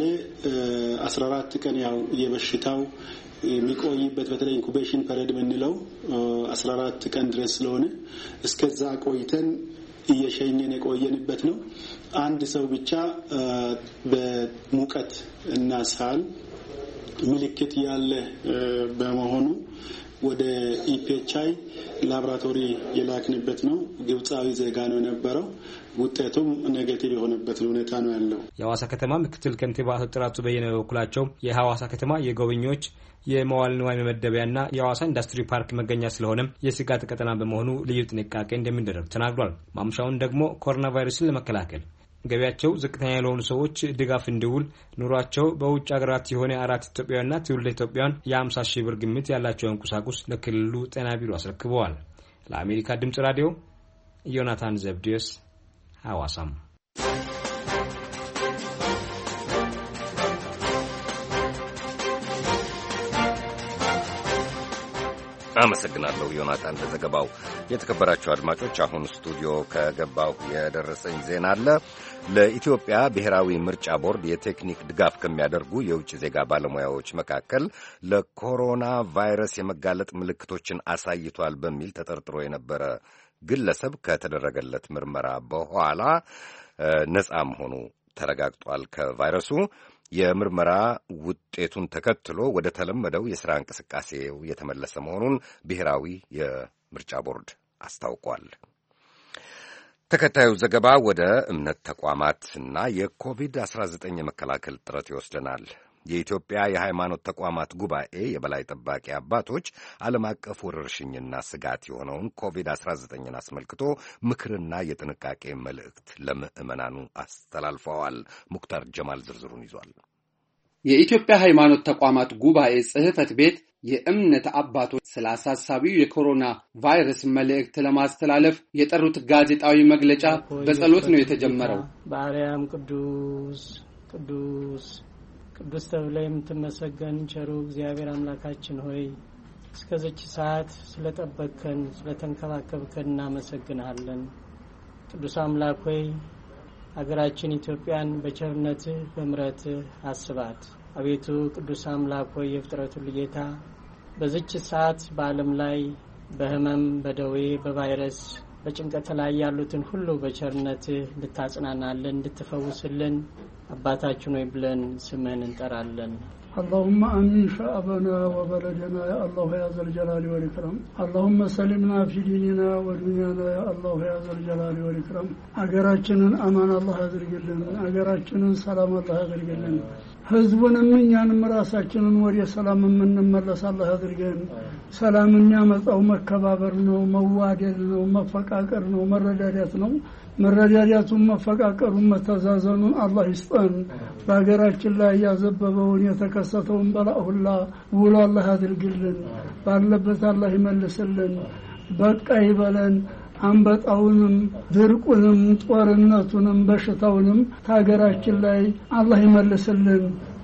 14 ቀን ያው የበሽታው የሚቆይበት በተለይ ኢንኩቤሽን ፔሪድ የምንለው 14 ቀን ድረስ ስለሆነ እስከዛ ቆይተን እየሸኘን የቆየንበት ነው። አንድ ሰው ብቻ በሙቀት እና ሳል ምልክት ያለ በመሆኑ ወደ ኢፒኤችአይ ላቦራቶሪ የላክንበት ነው። ግብጻዊ ዜጋ ነው የነበረው። ውጤቱም ኔጌቲቭ የሆነበት ሁኔታ ነው ያለው። የሐዋሳ ከተማ ምክትል ከንቲባ አቶ ጥራቱ በየነ በኩላቸው የሐዋሳ ከተማ የጎብኚዎች የመዋዕለ ንዋይ መመደቢያና የሐዋሳ ኢንዱስትሪ ፓርክ መገኛ ስለሆነም የስጋት ቀጠና በመሆኑ ልዩ ጥንቃቄ እንደሚደረግ ተናግሯል። ማምሻውን ደግሞ ኮሮና ቫይረስን ለመከላከል ገቢያቸው ዝቅተኛ ለሆኑ ሰዎች ድጋፍ እንዲውል ኑሯቸው በውጭ ሀገራት የሆነ 4 ኢትዮጵያውያንና ትውልደ ኢትዮጵያውያን የ50,000 ብር ግምት ያላቸውን ቁሳቁስ ለክልሉ ጤና ቢሮ አስረክበዋል። ለአሜሪካ ድምጽ ራዲዮ ዮናታን ዘብዲዮስ ሐዋሳም። አመሰግናለሁ ዮናታን ለዘገባው። የተከበራችሁ አድማጮች አሁን ስቱዲዮ ከገባሁ የደረሰኝ ዜና አለ። ለኢትዮጵያ ብሔራዊ ምርጫ ቦርድ የቴክኒክ ድጋፍ ከሚያደርጉ የውጭ ዜጋ ባለሙያዎች መካከል ለኮሮና ቫይረስ የመጋለጥ ምልክቶችን አሳይቷል በሚል ተጠርጥሮ የነበረ ግለሰብ ከተደረገለት ምርመራ በኋላ ነፃ መሆኑ ተረጋግጧል ከቫይረሱ። የምርመራ ውጤቱን ተከትሎ ወደ ተለመደው የሥራ እንቅስቃሴው የተመለሰ መሆኑን ብሔራዊ የምርጫ ቦርድ አስታውቋል። ተከታዩ ዘገባ ወደ እምነት ተቋማትና የኮቪድ-19 የመከላከል ጥረት ይወስደናል። የኢትዮጵያ የሃይማኖት ተቋማት ጉባኤ የበላይ ጠባቂ አባቶች ዓለም አቀፍ ወረርሽኝና ስጋት የሆነውን ኮቪድ-19ን አስመልክቶ ምክርና የጥንቃቄ መልእክት ለምዕመናኑ አስተላልፈዋል። ሙክታር ጀማል ዝርዝሩን ይዟል። የኢትዮጵያ ሃይማኖት ተቋማት ጉባኤ ጽሕፈት ቤት የእምነት አባቶች ስለ አሳሳቢው የኮሮና ቫይረስ መልእክት ለማስተላለፍ የጠሩት ጋዜጣዊ መግለጫ በጸሎት ነው የተጀመረው። በአርያም ቅዱስ ቅዱስ ቅዱስ ተብለህ የምትመሰገን ቸሩ እግዚአብሔር አምላካችን ሆይ እስከዚች ሰዓት ስለጠበቅከን ስለተንከባከብከን እናመሰግናለን። ቅዱስ አምላክ ሆይ ሀገራችን ኢትዮጵያን በቸርነትህ በምሕረትህ አስባት። አቤቱ ቅዱስ አምላክ ሆይ የፍጥረት ሁሉ ጌታ በዚች ሰዓት በዓለም ላይ በህመም በደዌ በቫይረስ በጭንቀት ላይ ያሉትን ሁሉ በቸርነትህ እንድታጽናናለን እንድትፈውስልን አባታችን ሆይ ብለን ስምህን እንጠራለን። اللهم آمين شعبنا وبلدنا يا الله يا ذا الجلال والإكرام. اللهم سلمنا في ديننا ودنيانا يا الله يا ذا الجلال والإكرام. أجراتنا أمان الله يذرجلنا أجراتنا سلام الله يذرجلنا. ህዝቡን እኛንም ራሳችንን ወደ ሰላም እንመለስ አላህ ያድርገን። ሰላምኛ መጣው መከባበር ነው መዋደድ ነው መፈቃቀር ነው መረዳዳት ነው። መረዳዳቱን መፈቃቀሩን መተዛዘኑን አላህ ይስጠን። በአገራችን ላይ ያዘበበውን የተከሰተውን በላሁላ ውሎ አላህ ያድርግልን። ባለበት አላህ ይመልስልን። በቃ ይበለን። አንበጣውንም ድርቁንም ጦርነቱንም በሽታውንም ታገራችን ላይ አላህ ይመልስልን።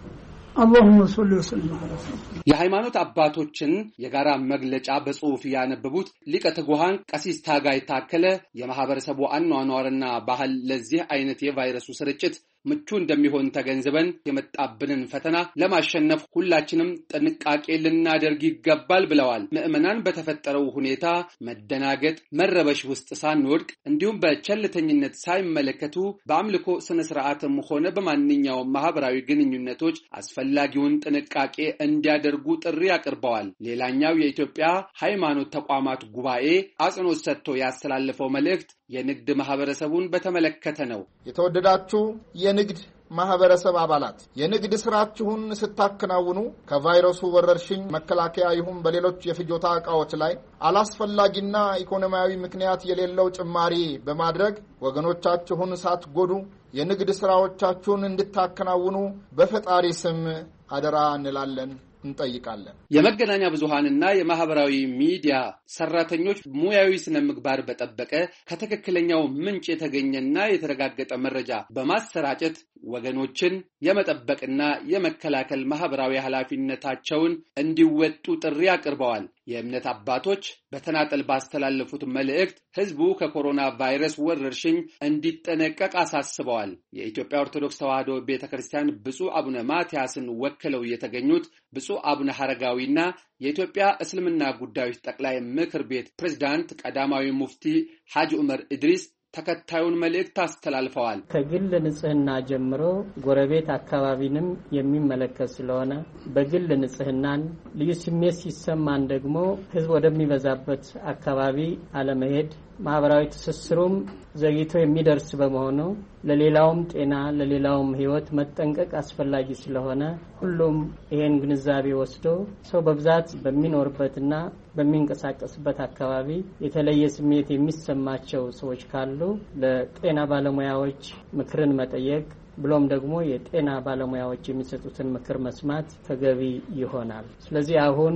اللهم صل وسلم على سيدنا የሃይማኖት አባቶችን የጋራ መግለጫ በጽሁፍ ያነበቡት ሊቀ ትጉሃን ቀሲስ ታጋይ ታከለ የማህበረሰቡ አኗኗርና ባህል ለዚህ አይነት የቫይረሱ ስርጭት ምቹ እንደሚሆን ተገንዝበን የመጣብንን ፈተና ለማሸነፍ ሁላችንም ጥንቃቄ ልናደርግ ይገባል ብለዋል። ምዕመናን በተፈጠረው ሁኔታ መደናገጥ መረበሽ ውስጥ ሳንወድቅ እንዲሁም በቸልተኝነት ሳይመለከቱ በአምልኮ ስነ ስርዓትም ሆነ በማንኛውም ማህበራዊ ግንኙነቶች አስፈላጊውን ጥንቃቄ እንዲያደርጉ ጥሪ አቅርበዋል። ሌላኛው የኢትዮጵያ ሃይማኖት ተቋማት ጉባኤ አጽንኦት ሰጥቶ ያስተላለፈው መልእክት የንግድ ማህበረሰቡን በተመለከተ ነው። የተወደዳችሁ የንግድ ማህበረሰብ አባላት የንግድ ስራችሁን ስታከናውኑ ከቫይረሱ ወረርሽኝ መከላከያ ይሁን በሌሎች የፍጆታ ዕቃዎች ላይ አላስፈላጊና ኢኮኖሚያዊ ምክንያት የሌለው ጭማሪ በማድረግ ወገኖቻችሁን ሳትጎዱ የንግድ ስራዎቻችሁን እንድታከናውኑ በፈጣሪ ስም አደራ እንላለን እንጠይቃለን። የመገናኛ ብዙሃንና የማህበራዊ ሚዲያ ሰራተኞች ሙያዊ ስነ ምግባር በጠበቀ ከተከክለኛው ምንጭ የተገኘና የተረጋገጠ መረጃ በማሰራጨት ወገኖችን የመጠበቅና የመከላከል ማህበራዊ ኃላፊነታቸውን እንዲወጡ ጥሪ አቅርበዋል። የእምነት አባቶች በተናጠል ባስተላለፉት መልእክት ህዝቡ ከኮሮና ቫይረስ ወረርሽኝ እንዲጠነቀቅ አሳስበዋል። የኢትዮጵያ ኦርቶዶክስ ተዋሕዶ ቤተክርስቲያን ብፁዕ አቡነ ማትያስን ወክለው የተገኙት ብፁዕ አቡነ ሐረጋዊና የኢትዮጵያ እስልምና ጉዳዮች ጠቅላይ ምክር ቤት ፕሬዝዳንት ቀዳማዊ ሙፍቲ ሐጂ ዑመር ኢድሪስ ተከታዩን መልእክት አስተላልፈዋል። ከግል ንጽህና ጀምሮ ጎረቤት አካባቢንም የሚመለከት ስለሆነ በግል ንጽህናን ልዩ ስሜት ሲሰማን ደግሞ ህዝብ ወደሚበዛበት አካባቢ አለመሄድ ማህበራዊ ትስስሩም ዘግይቶ የሚደርስ በመሆኑ ለሌላውም ጤና ለሌላውም ህይወት መጠንቀቅ አስፈላጊ ስለሆነ ሁሉም ይሄን ግንዛቤ ወስዶ ሰው በብዛት በሚኖርበትና በሚንቀሳቀስበት አካባቢ የተለየ ስሜት የሚሰማቸው ሰዎች ካሉ ለጤና ባለሙያዎች ምክርን መጠየቅ ብሎም ደግሞ የጤና ባለሙያዎች የሚሰጡትን ምክር መስማት ተገቢ ይሆናል። ስለዚህ አሁን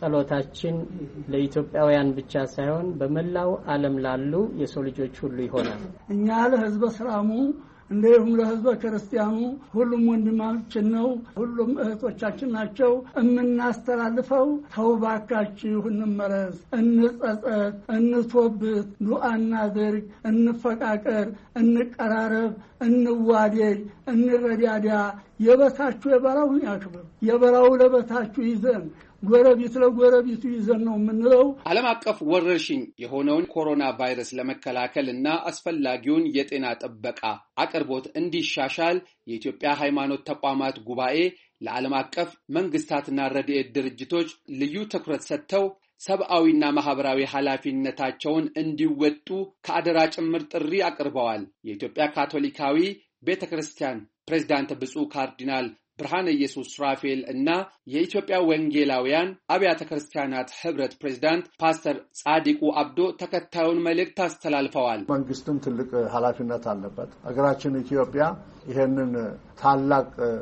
ጸሎታችን ለኢትዮጵያውያን ብቻ ሳይሆን በመላው ዓለም ላሉ የሰው ልጆች ሁሉ ይሆናል። እኛ ለህዝብ እስላሙ እንደውም ለህዝበ ክርስቲያኑ ሁሉም ወንድማችን ነው፣ ሁሉም እህቶቻችን ናቸው። እናስተላልፈው ተውባካችሁ እንመለስ፣ እንጸጸት፣ እንቶብት፣ ዱዓ እናድርግ፣ እንፈቃቀር፣ እንቀራረብ፣ እንዋደድ፣ እንረዳዳ። የበታችሁ የበላውን ያክብር፣ የበላው ለበታችሁ ይዘን ጎረቤት ለጎረቤቱ ይዘን ነው የምንለው። ዓለም አቀፍ ወረርሽኝ የሆነውን ኮሮና ቫይረስ ለመከላከልና አስፈላጊውን የጤና ጥበቃ አቅርቦት እንዲሻሻል የኢትዮጵያ ሃይማኖት ተቋማት ጉባኤ ለዓለም አቀፍ መንግስታትና ረድኤት ድርጅቶች ልዩ ትኩረት ሰጥተው ሰብአዊና ማህበራዊ ኃላፊነታቸውን እንዲወጡ ከአደራ ጭምር ጥሪ አቅርበዋል። የኢትዮጵያ ካቶሊካዊ ቤተክርስቲያን ፕሬዝዳንት ብፁዕ ካርዲናል ብርሃነ ኢየሱስ ራፋኤል እና የኢትዮጵያ ወንጌላውያን አብያተ ክርስቲያናት ህብረት ፕሬዝዳንት ፓስተር ጻዲቁ አብዶ ተከታዩን መልእክት አስተላልፈዋል። መንግስትም ትልቅ ኃላፊነት አለበት። ሀገራችን ኢትዮጵያ ይሄንን ታላቅ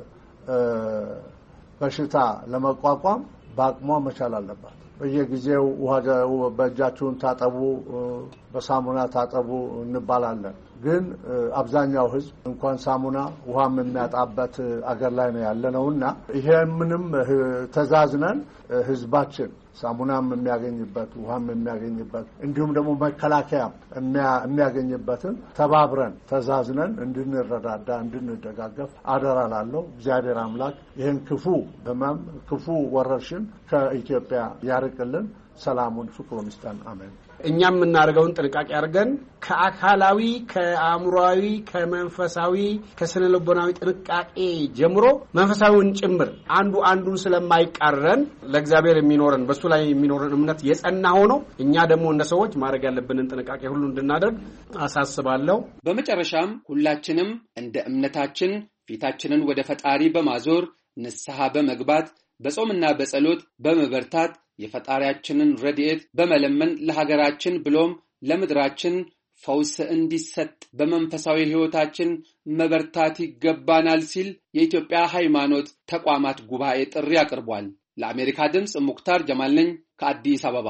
በሽታ ለመቋቋም በአቅሟ መቻል አለባት። በየጊዜው በእጃችሁን ታጠቡ፣ በሳሙና ታጠቡ እንባላለን። ግን አብዛኛው ህዝብ እንኳን ሳሙና ውሃም የሚያጣበት አገር ላይ ነው ያለነውና ይሄ ምንም ተዛዝነን ህዝባችን ሳሙናም የሚያገኝበት ውሃም የሚያገኝበት እንዲሁም ደግሞ መከላከያ የሚያገኝበትን ተባብረን ተዛዝነን እንድንረዳዳ እንድንደጋገፍ አደራላለሁ። እግዚአብሔር አምላክ ይሄን ክፉ ወረርሽኝ ከኢትዮጵያ ያርቅልን፣ ሰላሙን ፍቅሩን ይስጠን። አሜን። እኛም እናደርገውን ጥንቃቄ አድርገን ከአካላዊ ከአእምሮአዊ ከመንፈሳዊ ከስነልቦናዊ ጥንቃቄ ጀምሮ መንፈሳዊውን ጭምር አንዱን ስለማይቃረን ለእግዚአብሔር የሚኖረን በሱ ላይ የሚኖረን እምነት የጸና ሆኖ እኛ ደግሞ እንደ ሰዎች ማድረግ ያለብንን ጥንቃቄ ሁሉ እንድናደርግ አሳስባለሁ። በመጨረሻም ሁላችንም እንደ እምነታችን ፊታችንን ወደ ፈጣሪ በማዞር ንስሐ በመግባት በጾምና በጸሎት በመበርታት የፈጣሪያችንን ረድኤት በመለመን ለሀገራችን ብሎም ለምድራችን ፈውስ እንዲሰጥ በመንፈሳዊ ሕይወታችን መበርታት ይገባናል ሲል የኢትዮጵያ ሃይማኖት ተቋማት ጉባኤ ጥሪ አቅርቧል። ለአሜሪካ ድምጽ ሙክታር ጀማል ነኝ ከአዲስ አበባ።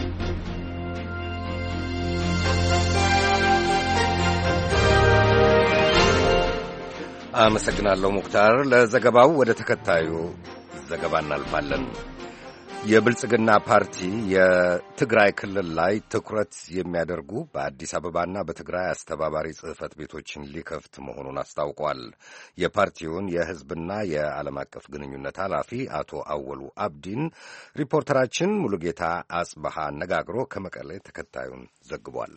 አመሰግናለሁ ሙክታር ለዘገባው። ወደ ተከታዩ ዘገባ እናልፋለን። የብልጽግና ፓርቲ የትግራይ ክልል ላይ ትኩረት የሚያደርጉ በአዲስ አበባና በትግራይ አስተባባሪ ጽሕፈት ቤቶችን ሊከፍት መሆኑን አስታውቋል። የፓርቲውን የሕዝብና የዓለም አቀፍ ግንኙነት ኃላፊ አቶ አወሉ አብዲን ሪፖርተራችን ሙሉጌታ አጽበሃ አነጋግሮ ከመቀሌ ተከታዩን ዘግቧል።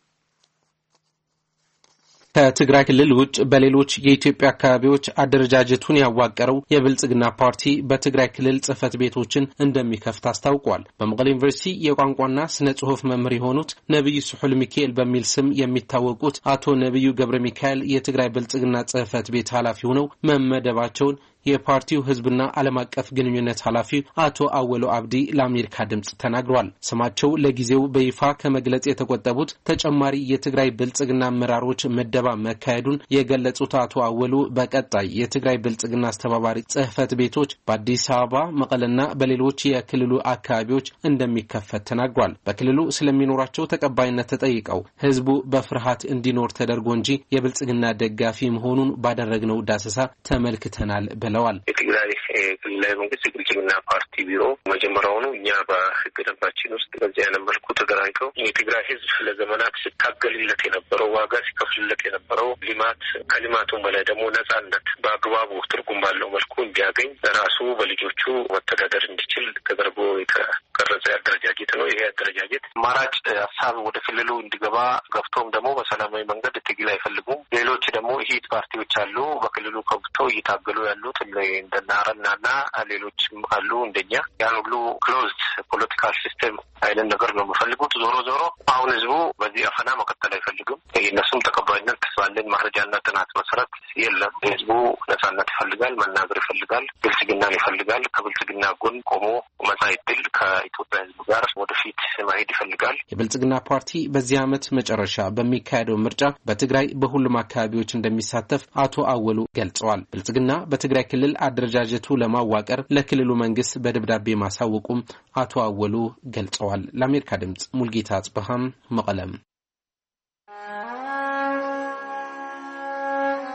ከትግራይ ክልል ውጭ በሌሎች የኢትዮጵያ አካባቢዎች አደረጃጀቱን ያዋቀረው የብልጽግና ፓርቲ በትግራይ ክልል ጽሕፈት ቤቶችን እንደሚከፍት አስታውቋል። በመቀሌ ዩኒቨርሲቲ የቋንቋና ስነ ጽሑፍ መምህር የሆኑት ነብዩ ስሑል ሚካኤል በሚል ስም የሚታወቁት አቶ ነብዩ ገብረ ሚካኤል የትግራይ ብልጽግና ጽሕፈት ቤት ኃላፊ ሆነው መመደባቸውን የፓርቲው ህዝብና ዓለም አቀፍ ግንኙነት ኃላፊ አቶ አወሉ አብዲ ለአሜሪካ ድምጽ ተናግሯል። ስማቸው ለጊዜው በይፋ ከመግለጽ የተቆጠቡት ተጨማሪ የትግራይ ብልጽግና አመራሮች መደባ መካሄዱን የገለጹት አቶ አወሉ በቀጣይ የትግራይ ብልጽግና አስተባባሪ ጽሕፈት ቤቶች በአዲስ አበባ፣ መቀለና በሌሎች የክልሉ አካባቢዎች እንደሚከፈት ተናግሯል። በክልሉ ስለሚኖራቸው ተቀባይነት ተጠይቀው ህዝቡ በፍርሃት እንዲኖር ተደርጎ እንጂ የብልጽግና ደጋፊ መሆኑን ባደረግነው ዳሰሳ ተመልክተናል ብለዋል። የትግራይ ክልላዊ መንግስት የብልጽግና ፓርቲ ቢሮ መጀመሪያውኑ እኛ በህገ ደንባችን ውስጥ በዚህ አይነት መልኩ ተደራጅተው የትግራይ ህዝብ ለዘመናት ሲታገልለት የነበረው ዋጋ ሲከፍልለት የነበረው ልማት ከልማቱም በላይ ደግሞ ነጻነት በአግባቡ ትርጉም ባለው መልኩ እንዲያገኝ ለራሱ በልጆቹ መተዳደር እንዲችል ተደርጎ የተቀረጸ አደረጃጀት ነው። ይሄ አደረጃጀት አማራጭ ሀሳብ ወደ ክልሉ እንዲገባ ገብቶም ደግሞ በሰላማዊ መንገድ ትግል አይፈልጉም። ሌሎች ደግሞ ሂት ፓርቲዎች አሉ በክልሉ ከብተው እየታገሉ ያሉት እንደና አረናና ሌሎችም አሉ እንደኛ ያን ሁሉ ክሎዝድ ፖለቲካል ሲስተም አይነት ነገር ነው የሚፈልጉት። ዞሮ አሁን ህዝቡ በዚህ አፈና መቀጠል አይፈልግም። የእነሱም ተቀባይነት ባለን መረጃና ጥናት መሰረት የለም። ህዝቡ ነጻነት ይፈልጋል፣ መናገር ይፈልጋል፣ ብልጽግናን ይፈልጋል። ከብልጽግና ጎን ቆሞ መጻኢ ዕድል ከኢትዮጵያ ህዝብ ጋር ወደፊት መሄድ ይፈልጋል። የብልጽግና ፓርቲ በዚህ ዓመት መጨረሻ በሚካሄደው ምርጫ በትግራይ በሁሉም አካባቢዎች እንደሚሳተፍ አቶ አወሉ ገልጸዋል። ብልጽግና በትግራይ ክልል አደረጃጀቱ ለማዋቀር ለክልሉ መንግስት በደብዳቤ ማሳወቁም አቶ አወሉ ገልጸዋል። ለአሜሪካ ድምጽ ሙልጌታ አጽበሃም መቀለም።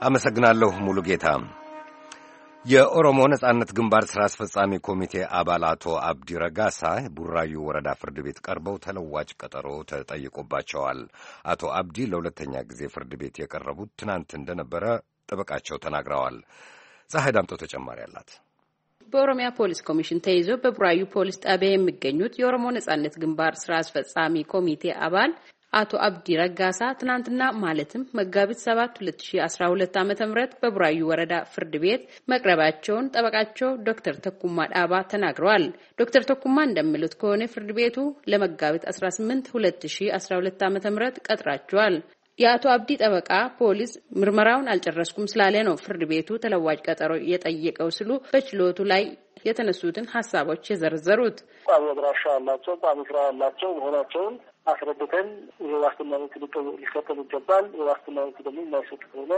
አመሰግናለሁ ሙሉጌታ። የኦሮሞ ነጻነት ግንባር ሥራ አስፈጻሚ ኮሚቴ አባል አቶ አብዲ ረጋሳ ቡራዩ ወረዳ ፍርድ ቤት ቀርበው ተለዋጭ ቀጠሮ ተጠይቆባቸዋል። አቶ አብዲ ለሁለተኛ ጊዜ ፍርድ ቤት የቀረቡት ትናንት እንደነበረ ጠበቃቸው ተናግረዋል። ፀሐይ ዳምጦ ተጨማሪ አላት። በኦሮሚያ ፖሊስ ኮሚሽን ተይዞ በቡራዩ ፖሊስ ጣቢያ የሚገኙት የኦሮሞ ነጻነት ግንባር ሥራ አስፈጻሚ ኮሚቴ አባል አቶ አብዲ ረጋሳ ትናንትና ማለትም መጋቢት 7 2012 ዓ.ም በቡራዩ ወረዳ ፍርድ ቤት መቅረባቸውን ጠበቃቸው ዶክተር ተኩማ ዳባ ተናግረዋል። ዶክተር ተኩማ እንደሚሉት ከሆነ ፍርድ ቤቱ ለመጋቢት 18 2012 ዓ.ም ቀጥራቸዋል። የአቶ አብዲ ጠበቃ ፖሊስ ምርመራውን አልጨረስኩም ስላለ ነው ፍርድ ቤቱ ተለዋጭ ቀጠሮ የጠየቀው ሲሉ በችሎቱ ላይ የተነሱትን ሐሳቦች የዘረዘሩት ቋሚ አድራሻ ያላቸው ቋሚ ስራ ያላቸው መሆናቸውን አስረድተን የዋስትና መብት ሊሰጠን ይገባል። የዋስትና መብት ደግሞ የማይሰጥ ከሆነ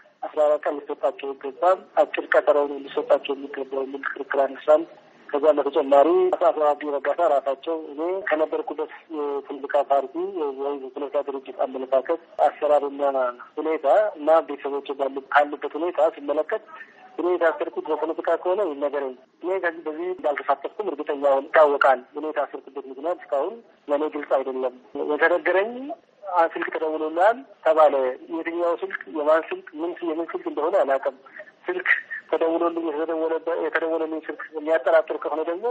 14 ቀን ሊሰጣቸው ይገባል። አጭር ቀጠሮውን ሊሰጣቸው የሚገባው የሚል ክርክር አነሳን። ከዛ በተጨማሪ አቶ አብዲ ረጋሳ ራሳቸው እኔ ከነበርኩበት የፖለቲካ ፓርቲ ወይ የፖለቲካ ድርጅት አመለካከት አሰራርና ሁኔታ እና ቤተሰቦች ካሉበት ሁኔታ ሲመለከት እኔ የታሰርኩት በፖለቲካ ከሆነ ይነገረኝ። እኔ ከዚህ በዚህ እንዳልተሳተፍኩም እርግጠኛ ይታወቃል። እኔ የታሰርኩበት ምክንያት እስካሁን ለእኔ ግልጽ አይደለም። የተነገረኝ ስልክ ተደውሎልሃል ተባለ። የትኛው ስልክ የማን ስልክ የምን ስልክ እንደሆነ አላውቅም። ስልክ ተደውሎልኝ የተደወለልኝ ስልክ የሚያጠራጥር ከሆነ ደግሞ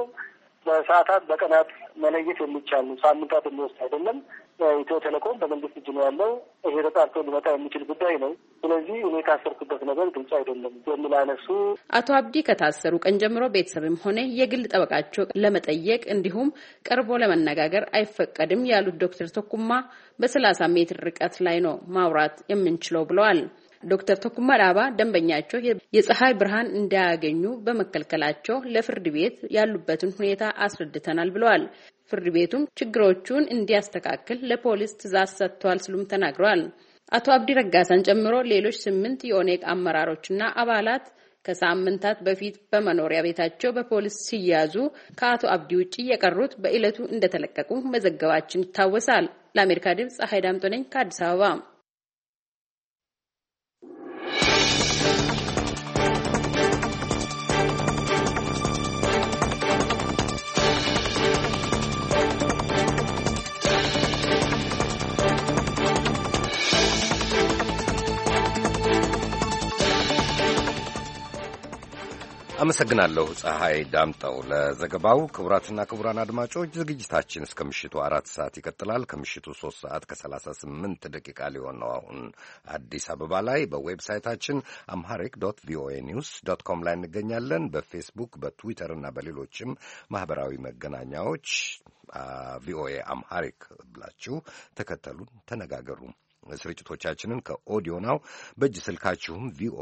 በሰዓታት በቀናት መለየት የሚቻል ሳምንታት የሚወስድ አይደለም። ኢትዮ ቴሌኮም በመንግስት እጅ ነው ያለው። ይሄ ተጣርቶ ሊመጣ የሚችል ጉዳይ ነው። ስለዚህ እኔ የታሰርኩበት ነገር ግልጽ አይደለም የሚል አነሱ። አቶ አብዲ ከታሰሩ ቀን ጀምሮ ቤተሰብም ሆነ የግል ጠበቃቸው ለመጠየቅ እንዲሁም ቀርቦ ለመነጋገር አይፈቀድም ያሉት ዶክተር ተኩማ በ30 ሜትር ርቀት ላይ ነው ማውራት የምንችለው ብለዋል። ዶክተር ተኩማ ዳባ ደንበኛቸው የፀሐይ ብርሃን እንዳያገኙ በመከልከላቸው ለፍርድ ቤት ያሉበትን ሁኔታ አስረድተናል ብለዋል። ፍርድ ቤቱም ችግሮቹን እንዲያስተካክል ለፖሊስ ትዕዛዝ ሰጥቷል ሲሉም ተናግረዋል። አቶ አብዲ ረጋሳን ጨምሮ ሌሎች 8 የኦኔግ አመራሮችና አባላት ከሳምንታት በፊት በመኖሪያ ቤታቸው በፖሊስ ሲያዙ ከአቶ አብዲ ውጪ የቀሩት በዕለቱ እንደተለቀቁ መዘገባችን ይታወሳል። ለአሜሪካ ድምጽ ፀሐይ ዳምጦ ነኝ ከአዲስ አበባ። አመሰግናለሁ ፀሐይ ዳምጠው ለዘገባው። ክቡራትና ክቡራን አድማጮች ዝግጅታችን እስከ ምሽቱ 4 ሰዓት ይቀጥላል። ከምሽቱ 3 ሰዓት ከ38 ደቂቃ ሊሆን ነው አሁን አዲስ አበባ ላይ። በዌብሳይታችን amharic.voanews.com ላይ እንገኛለን። በፌስቡክ በትዊተር እና በሌሎችም ማህበራዊ መገናኛዎች ቪኦኤ አምሃሪክ ብላችሁ ተከተሉን፣ ተነጋገሩ። ስርጭቶቻችንን ከኦዲዮ ናው በእጅ ስልካችሁም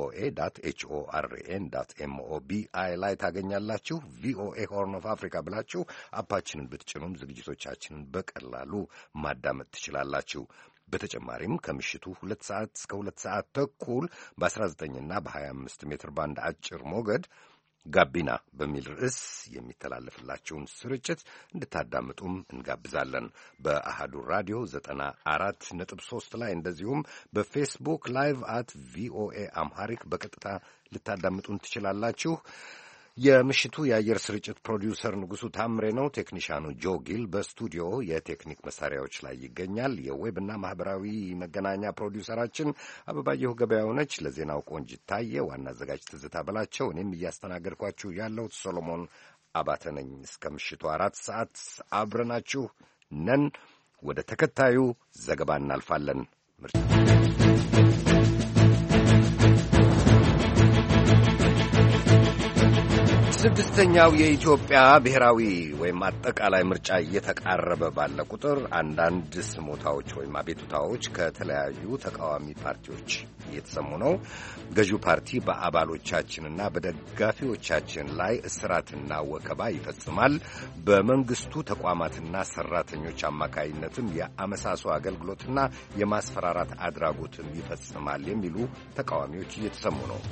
voa.horn.mobi ላይ ታገኛላችሁ። ቪኦኤ ሆርን ኦፍ አፍሪካ ብላችሁ አፓችንን ብትጭኑም ዝግጅቶቻችንን በቀላሉ ማዳመጥ ትችላላችሁ። በተጨማሪም ከምሽቱ 2 ሰዓት እስከ 2 ሰዓት ተኩል በ19 እና በ25 ሜትር ባንድ አጭር ሞገድ ጋቢና በሚል ርዕስ የሚተላለፍላችሁን ስርጭት እንድታዳምጡም እንጋብዛለን። በአሃዱ ራዲዮ 94.3 ላይ እንደዚሁም በፌስቡክ ላይቭ @VOA አምሃሪክ በቀጥታ ልታዳምጡን ትችላላችሁ። የምሽቱ የአየር ስርጭት ፕሮዲውሰር ንጉሱ ታምሬ ነው። ቴክኒሻኑ ጆ ጊል በስቱዲዮ የቴክኒክ መሳሪያዎች ላይ ይገኛል። የዌብና ማህበራዊ መገናኛ ፕሮዲውሰራችን አበባየሁ ገበያው ነች። ለዜናው ቆንጅት ታየ፣ ዋና አዘጋጅ ትዝታ በላቸው፣ እኔም እያስተናገድኳችሁ ያለሁት ሶሎሞን አባተ ነኝ። እስከ ምሽቱ 4 ሰዓት አብረናችሁ ነን። ወደ ተከታዩ ዘገባ እናልፋለን። ስድስተኛው የኢትዮጵያ ብሔራዊ ወይም አጠቃላይ ምርጫ እየተቃረበ ባለ ቁጥር አንዳንድ ስሞታዎች ወይም አቤቱታዎች ከተለያዩ ተቃዋሚ ፓርቲዎች እየተሰሙ ነው። ገዢው ፓርቲ በአባሎቻችንና በደጋፊዎቻችን ላይ እስራትና ወከባ ይፈጽማል፣ በመንግስቱ ተቋማትና ሰራተኞች አማካይነትም የአመሳሶ አገልግሎትና የማስፈራራት አድራጎትም ይፈጽማል የሚሉ ተቃዋሚዎች እየተሰሙ ነው።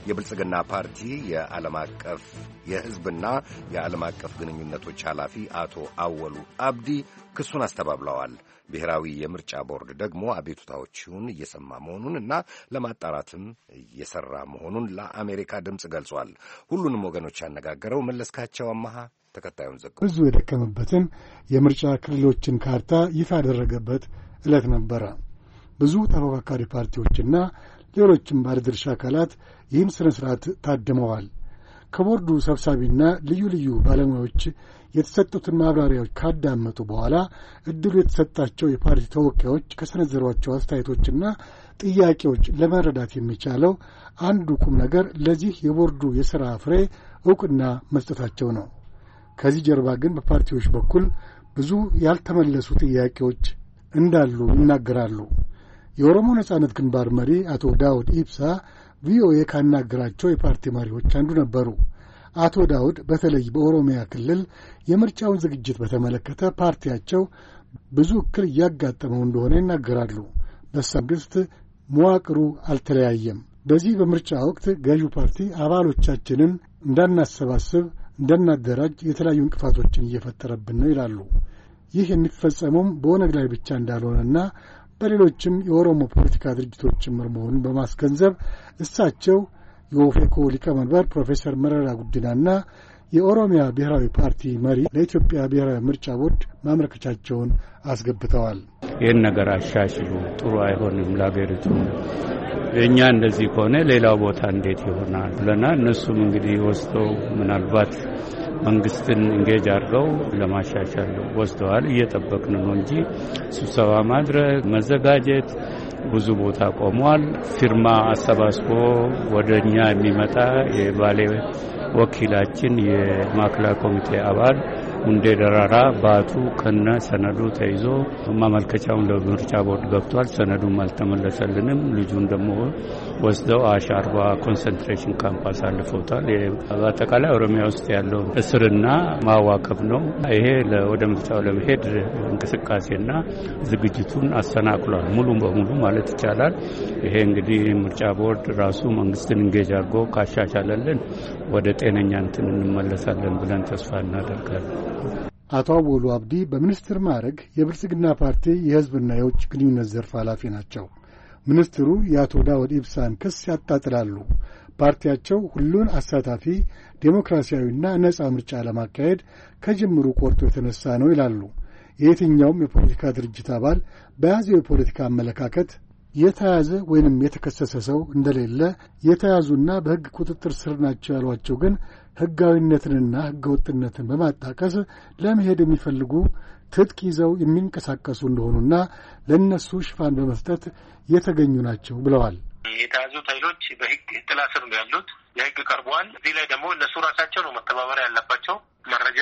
የብልጽግና ፓርቲ የዓለም አቀፍ የሕዝብና የዓለም አቀፍ ግንኙነቶች ኃላፊ አቶ አወሉ አብዲ ክሱን አስተባብለዋል። ብሔራዊ የምርጫ ቦርድ ደግሞ አቤቱታዎቹን እየሰማ መሆኑንና ለማጣራትም እየሰራ መሆኑን ለአሜሪካ ድምፅ ገልጿል። ሁሉንም ወገኖች ያነጋገረው መለስካቸው አማሃ ተከታዩን ዘግቧል። ብዙ የደከመበትን የምርጫ ክልሎችን ካርታ ይፋ ያደረገበት ዕለት ነበረ። ብዙ ተፎካካሪ ፓርቲዎችና ሌሎችም ባለድርሻ አካላት ይህን ስነ ስርዓት ታድመዋል። ከቦርዱ ሰብሳቢና ልዩ ልዩ ባለሙያዎች የተሰጡትን ማብራሪያዎች ካዳመጡ በኋላ እድሉ የተሰጣቸው የፓርቲ ተወካዮች ከሰነዘሯቸው አስተያየቶችና ጥያቄዎች ለመረዳት የሚቻለው አንዱ ቁም ነገር ለዚህ የቦርዱ የሥራ ፍሬ ዕውቅና መስጠታቸው ነው። ከዚህ ጀርባ ግን በፓርቲዎች በኩል ብዙ ያልተመለሱ ጥያቄዎች እንዳሉ ይናገራሉ። የኦሮሞ ነጻነት ግንባር መሪ አቶ ዳውድ ኢብሳ ቪኦኤ ካናገራቸው የፓርቲ መሪዎች አንዱ ነበሩ። አቶ ዳውድ በተለይ በኦሮሚያ ክልል የምርጫውን ዝግጅት በተመለከተ ፓርቲያቸው ብዙ እክል እያጋጠመው እንደሆነ ይናገራሉ። በሳምንት መዋቅሩ አልተለያየም። በዚህ በምርጫ ወቅት ገዢው ፓርቲ አባሎቻችንን እንዳናሰባስብ፣ እንዳናደራጅ የተለያዩ እንቅፋቶችን እየፈጠረብን ነው ይላሉ። ይህ የሚፈጸመውም በኦነግ ላይ ብቻ እንዳልሆነና በሌሎችም የኦሮሞ ፖለቲካ ድርጅቶች ጭምር መሆኑን በማስገንዘብ እሳቸው የኦፌኮ ሊቀመንበር ፕሮፌሰር መረራ ጉዲናና የኦሮሚያ ብሔራዊ ፓርቲ መሪ ለኢትዮጵያ ብሔራዊ ምርጫ ቦርድ ማመልከቻቸውን አስገብተዋል። ይህን ነገር አሻሽሉ፣ ጥሩ አይሆንም ለአገሪቱ፣ እኛ እንደዚህ ከሆነ ሌላው ቦታ እንዴት ይሆናል ብለና እነሱም እንግዲህ ወስደው ምናልባት መንግስትን እንጌጅ አድርገው ለማሻሻል ወስደዋል። እየጠበቅን ነው እንጂ ስብሰባ ማድረግ መዘጋጀት ብዙ ቦታ ቆሟል። ፊርማ አሰባስቦ ወደኛ የሚመጣ የባሌ ወኪላችን የማዕከላዊ ኮሚቴ አባል ሙንዴ ደራራ ባቱ ከነ ሰነዱ ተይዞ ማመልከቻውን ለምርጫ ቦርድ ገብቷል። ሰነዱም አልተመለሰልንም። ልጁን ደግሞ ወስደው አሻርባ ኮንሰንትሬሽን ካምፕ አሳልፈውታል። በአጠቃላይ ኦሮሚያ ውስጥ ያለው እስርና ማዋከብ ነው። ይሄ ወደ ምርጫው ለመሄድ እንቅስቃሴና ዝግጅቱን አሰናክሏል ሙሉ በሙሉ ማለት ይቻላል። ይሄ እንግዲህ ምርጫ ቦርድ ራሱ መንግስትን እንጌጅ አድርጎ ካሻሻለልን ወደ ጤነኛ እንትን እንመለሳለን ብለን ተስፋ እናደርጋለን። አቶ አወሉ አብዲ በሚኒስትር ማዕረግ የብልጽግና ፓርቲ የሕዝብና የውጭ ግንኙነት ዘርፍ ኃላፊ ናቸው። ሚኒስትሩ የአቶ ዳውድ ኢብሳን ክስ ያጣጥላሉ። ፓርቲያቸው ሁሉን አሳታፊ ዴሞክራሲያዊና ነጻ ምርጫ ለማካሄድ ከጅምሩ ቆርጦ የተነሳ ነው ይላሉ። የየትኛውም የፖለቲካ ድርጅት አባል በያዘው የፖለቲካ አመለካከት የተያዘ ወይንም የተከሰሰ ሰው እንደሌለ፣ የተያዙና በሕግ ቁጥጥር ስር ናቸው ያሏቸው ግን ሕጋዊነትንና ሕገወጥነትን በማጣቀስ ለመሄድ የሚፈልጉ ትጥቅ ይዘው የሚንቀሳቀሱ እንደሆኑና ለእነሱ ሽፋን በመስጠት የተገኙ ናቸው ብለዋል። የተያዙት ኃይሎች በሕግ ጥላ ስር ነው ያሉት። የሕግ ቀርበዋል። እዚህ ላይ ደግሞ እነሱ ራሳቸው ነው መተባበር ያለባቸው። መረጃ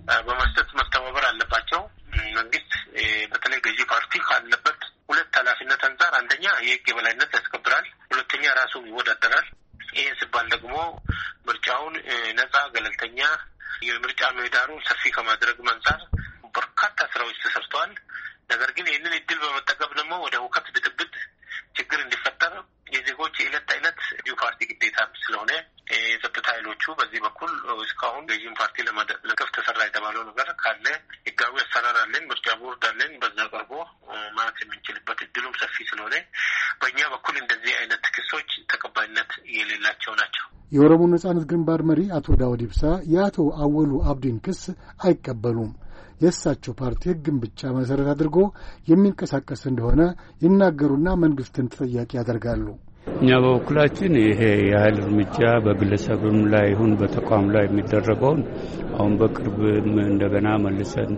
በመስጠት መተባበር አለባቸው። መንግስት በተለይ ገዢ ፓርቲ ካለበት ሁለት ኃላፊነት አንጻር አንደኛ የሕግ የበላይነት ያስከብራል፣ ሁለተኛ ራሱን ይወዳደራል። ይህን ሲባል ደግሞ ምርጫውን ነጻ ገለልተኛ የምርጫ ምህዳሩን ሰፊ ከማድረግ አንጻር በርካታ ስራዎች ተሰርተዋል። ነገር ግን ይህንን እድል በመጠቀም ደግሞ ወደ ሁከት፣ ብጥብጥ፣ ችግር እንዲፈጠር የዜጎች የዕለት ተዕለት ፓርቲ ግዴታ ስለሆነ የጸጥታ ኃይሎቹ በዚህ በኩል እስካሁን ገዢን ፓርቲ ለመደገፍ ተሰራ የተባለው ነገር ካለ ህጋዊ አሰራር አለን፣ ምርጫ ቦርድ አለን። በዛ ቀርቦ ማለት የምንችልበት እድሉም ሰፊ ስለሆነ በእኛ በኩል እንደዚህ አይነት ክሶች ተቀባይነት የሌላቸው ናቸው። የኦሮሞ ነጻነት ግንባር መሪ አቶ ዳውድ ኢብሳ የአቶ አወሉ አብዲን ክስ አይቀበሉም። የእሳቸው ፓርቲ ሕግን ብቻ መሠረት አድርጎ የሚንቀሳቀስ እንደሆነ ይናገሩና መንግስትን ተጠያቂ ያደርጋሉ። እኛ በበኩላችን ይሄ የኃይል እርምጃ በግለሰብም ላይ ይሁን በተቋም ላይ የሚደረገውን አሁን በቅርብም እንደገና መልሰን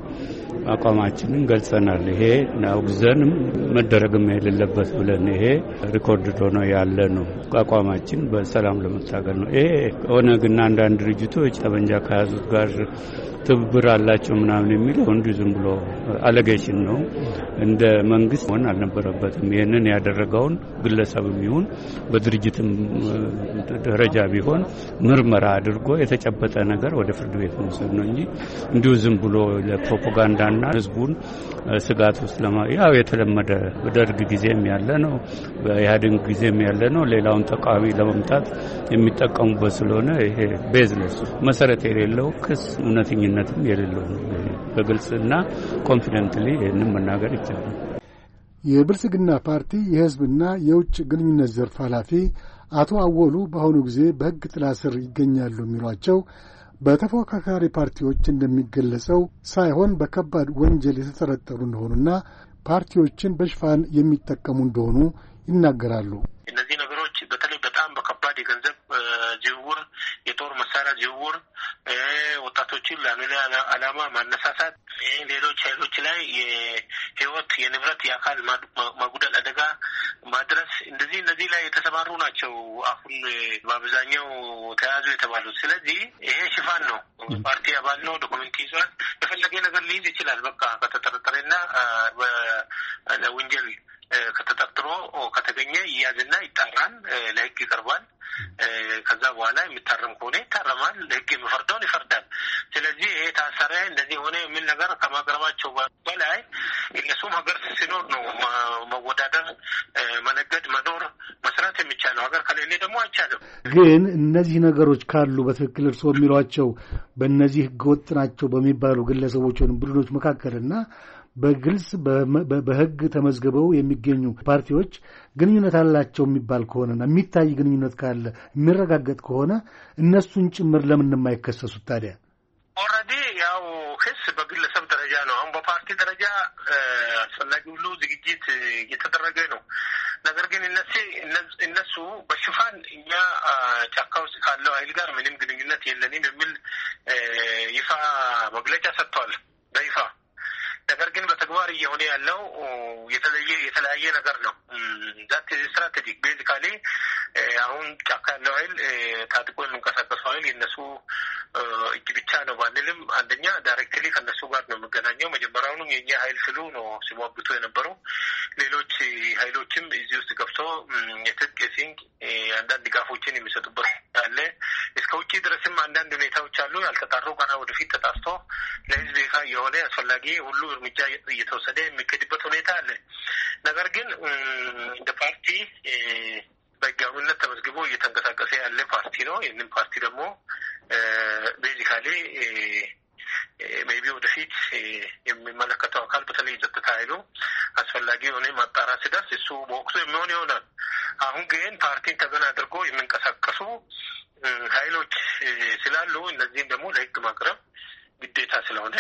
አቋማችንን ገልጸናል። ይሄ አውግዘንም መደረግም የሌለበት ብለን ይሄ ሪኮርድ ሆኖ ያለ ነው። አቋማችን በሰላም ለመታገል ነው። ይሄ ኦነግና አንዳንድ ድርጅቶች ጠመንጃ ከያዙት ጋር ትብብር አላቸው ምናምን የሚለው እንዲሁ ዝም ብሎ አለጌሽን ነው። እንደ መንግስት ሆን አልነበረበትም። ይህንን ያደረገውን ግለሰብም ይሁን በድርጅትም ደረጃ ቢሆን ምርመራ አድርጎ የተጨበጠ ነገር ወደ ፍርድ ቤት መውሰድ ነው እንጂ እንዲሁ ዝም ብሎ ለፕሮፓጋንዳና ህዝቡን ስጋት ውስጥ ያው የተለመደ በደርግ ጊዜም ያለ ነው፣ በኢህአዴግ ጊዜም ያለ ነው። ሌላውን ተቃዋሚ ለመምታት የሚጠቀሙበት ስለሆነ ይሄ ቤዝነስ መሰረት የሌለው ክስ እውነተኝነትም የሌለው ነው። በግልጽና ኮንፊደንትሊ ይህንን መናገር ይቻላል። የብልጽግና ፓርቲ የህዝብና የውጭ ግንኙነት ዘርፍ ኃላፊ አቶ አወሉ በአሁኑ ጊዜ በህግ ጥላ ስር ይገኛሉ የሚሏቸው በተፎካካሪ ፓርቲዎች እንደሚገለጸው ሳይሆን በከባድ ወንጀል የተጠረጠሩ እንደሆኑና ፓርቲዎችን በሽፋን የሚጠቀሙ እንደሆኑ ይናገራሉ። እነዚህ ነገሮች በተለይ በጣም በከባድ የገንዘብ ዝውውር፣ የጦር መሳሪያ ዝውውር፣ ወጣቶችን ለሌላ ዓላማ ማነሳሳት፣ ሌሎች ኃይሎች ላይ የህይወት፣ የንብረት፣ የአካል ማጉደል አደጋ ማድረስ እነዚህ ላይ የተሰማሩ ናቸው። አሁን በአብዛኛው ተያዙ የተባሉት። ስለዚህ ይሄ ሽፋን ነው። ፓርቲ አባል ነው፣ ዶክመንት ይዟል፣ የፈለገ ነገር ሊይዝ ይችላል። በቃ ከተጠረጠረና በወንጀል ከተጠርጥሮ ከተገኘ ይያዝና ይጣራል፣ ለህግ ይቀርባል። ከዛ በኋላ የሚታረም ከሆነ ይታረማል፣ ለህግ የሚፈርደውን ይፈርዳል። ስለዚህ ይሄ ታሰረ እንደዚህ ሆነ የሚል ነገር ከማቅረባቸው በላይ እነሱም ሀገር ሲኖር ነው መወዳደር፣ መነገድ፣ መኖር፣ መስራት የሚቻለው። ሀገር ከሌለ ደግሞ አይቻልም። ግን እነዚህ ነገሮች ካሉ በትክክል እርስዎ የሚሏቸው በእነዚህ ህገወጥ ናቸው በሚባሉ ግለሰቦች ወይም ቡድኖች መካከልና በግልጽ በህግ ተመዝግበው የሚገኙ ፓርቲዎች ግንኙነት አላቸው የሚባል ከሆነና የሚታይ ግንኙነት ካለ የሚረጋገጥ ከሆነ እነሱን ጭምር ለምን የማይከሰሱት ታዲያ? ኦልሬዲ ያው ክስ በግለሰብ ደረጃ ነው። አሁን በፓርቲ ደረጃ አስፈላጊ ሁሉ ዝግጅት እየተደረገ ነው። ነገር ግን እነሱ በሽፋን እኛ ጫካ ውስጥ ካለው ኃይል ጋር ምንም ግንኙነት የለንም የሚል ይፋ መግለጫ ሰጥቷል በይፋ። ነገር ግን በተግባር እየሆነ ያለው የተለያየ ነገር ነው። ዛት ስትራቴጂክ ቤዚካሊ አሁን ጫካ ያለው ኃይል ታጥቆ የሚንቀሳቀሱ ኃይል የነሱ እጅ ብቻ ነው ባንልም፣ አንደኛ ዳይሬክትሊ ከነሱ ጋር ነው የሚገናኘው። መጀመሪያውንም የኛ ኃይል ስሉ ነው ሲሟግቱ የነበረው። ሌሎች ኃይሎችም እዚህ ውስጥ ገብቶ የትጥቅ የሲንቅ አንዳንድ ድጋፎችን የሚሰጡበት አለ። እስከ ውጭ ድረስም አንዳንድ ሁኔታዎች አሉ ያልተጣሩ ገና ወደፊት ተጣርቶ ለህዝብ ይፋ የሆነ አስፈላጊ ሁሉ እርምጃ እየተወሰደ የሚገድበት ሁኔታ አለ። ነገር ግን እንደ ፓርቲ በህጋዊነት ተመዝግቦ እየተንቀሳቀሰ ያለ ፓርቲ ነው። ይህንን ፓርቲ ደግሞ ቤዚካሊ ሜቢ ወደፊት የሚመለከተው አካል በተለይ ጸጥታ ኃይሉ አስፈላጊ የሆነ ማጣራት ሲደርስ እሱ በወቅቱ የሚሆን ይሆናል። አሁን ግን ፓርቲን ተገን አድርጎ የሚንቀሳቀሱ ኃይሎች ስላሉ እነዚህም ደግሞ ለህግ ማቅረብ ግዴታ ስለሆነ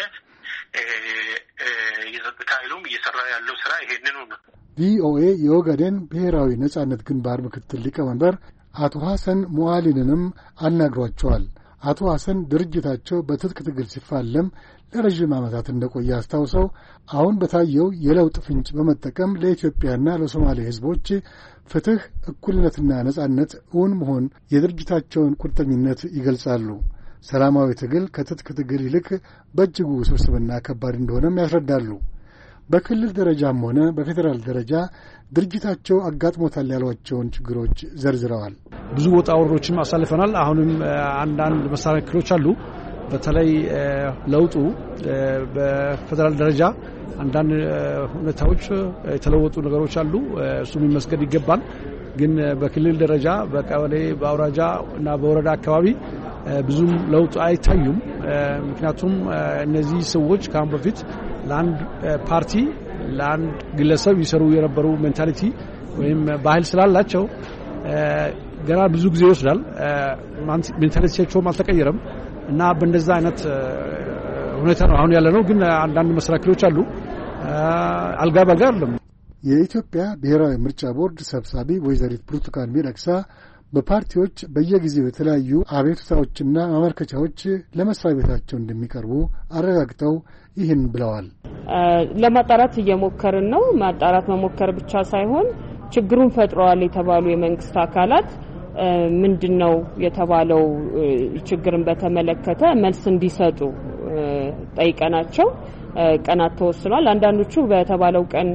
የጸጥታ ኃይሉም እየሰራ ያለው ስራ ይሄንኑ ነው። ቪኦኤ የኦጋዴን ብሔራዊ ነጻነት ግንባር ምክትል ሊቀመንበር አቶ ሐሰን ሙዓሊንንም አናግሯቸዋል። አቶ ሐሰን ድርጅታቸው በትጥቅ ትግል ሲፋለም ለረዥም ዓመታት እንደቆየ አስታውሰው አሁን በታየው የለውጥ ፍንጭ በመጠቀም ለኢትዮጵያና ለሶማሌ ሕዝቦች ፍትሕ፣ እኩልነትና ነጻነት እውን መሆን የድርጅታቸውን ቁርጠኝነት ይገልጻሉ። ሰላማዊ ትግል ከትጥቅ ትግል ይልቅ በእጅጉ ውስብስብና ከባድ እንደሆነም ያስረዳሉ። በክልል ደረጃም ሆነ በፌዴራል ደረጃ ድርጅታቸው አጋጥሞታል ያሏቸውን ችግሮች ዘርዝረዋል። ብዙ ወጣ ወረዶችም አሳልፈናል። አሁንም አንዳንድ መሰናክሎች አሉ። በተለይ ለውጡ በፌዴራል ደረጃ አንዳንድ ሁኔታዎች የተለወጡ ነገሮች አሉ። እሱም ይመስገን ይገባል። ግን በክልል ደረጃ በቀበሌ በአውራጃ እና በወረዳ አካባቢ ብዙም ለውጥ አይታዩም። ምክንያቱም እነዚህ ሰዎች ከአሁን በፊት ለአንድ ፓርቲ ለአንድ ግለሰብ ይሰሩ የነበሩ ሜንታሊቲ ወይም ባህል ስላላቸው ገና ብዙ ጊዜ ይወስዳል። ሜንታሊቲያቸውም አልተቀየረም እና በእንደዛ አይነት ሁኔታ ነው አሁን ያለ ነው። ግን አንዳንድ መሰናክሎች አሉ። አልጋ በአልጋ አይደለም። የኢትዮጵያ ብሔራዊ ምርጫ ቦርድ ሰብሳቢ ወይዘሪት ብርቱካን ሚደቅሳ በፓርቲዎች በየጊዜው የተለያዩ አቤቱታዎችና ማመልከቻዎች ለመስሪያ ቤታቸው እንደሚቀርቡ አረጋግጠው ይህን ብለዋል። ለማጣራት እየሞከርን ነው። ማጣራት መሞከር ብቻ ሳይሆን ችግሩን ፈጥረዋል የተባሉ የመንግስት አካላት ምንድነው የተባለው ችግርን በተመለከተ መልስ እንዲሰጡ ጠይቀናቸው ቀናት ተወስኗል። አንዳንዶቹ በተባለው ቀን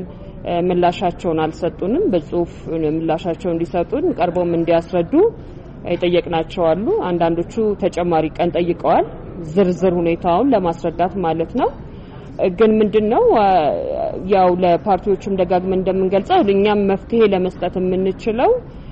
ምላሻቸውን አልሰጡንም። በጽሁፍ ምላሻቸውን እንዲሰጡን ቀርበውም እንዲያስረዱ የጠየቅናቸው አሉ። አንዳንዶቹ ተጨማሪ ቀን ጠይቀዋል ዝርዝር ሁኔታውን ለማስረዳት ማለት ነው። ግን ምንድነው ያው ለፓርቲዎቹም ደጋግመን እንደምንገልጸው እኛም መፍትሄ ለመስጠት የምንችለው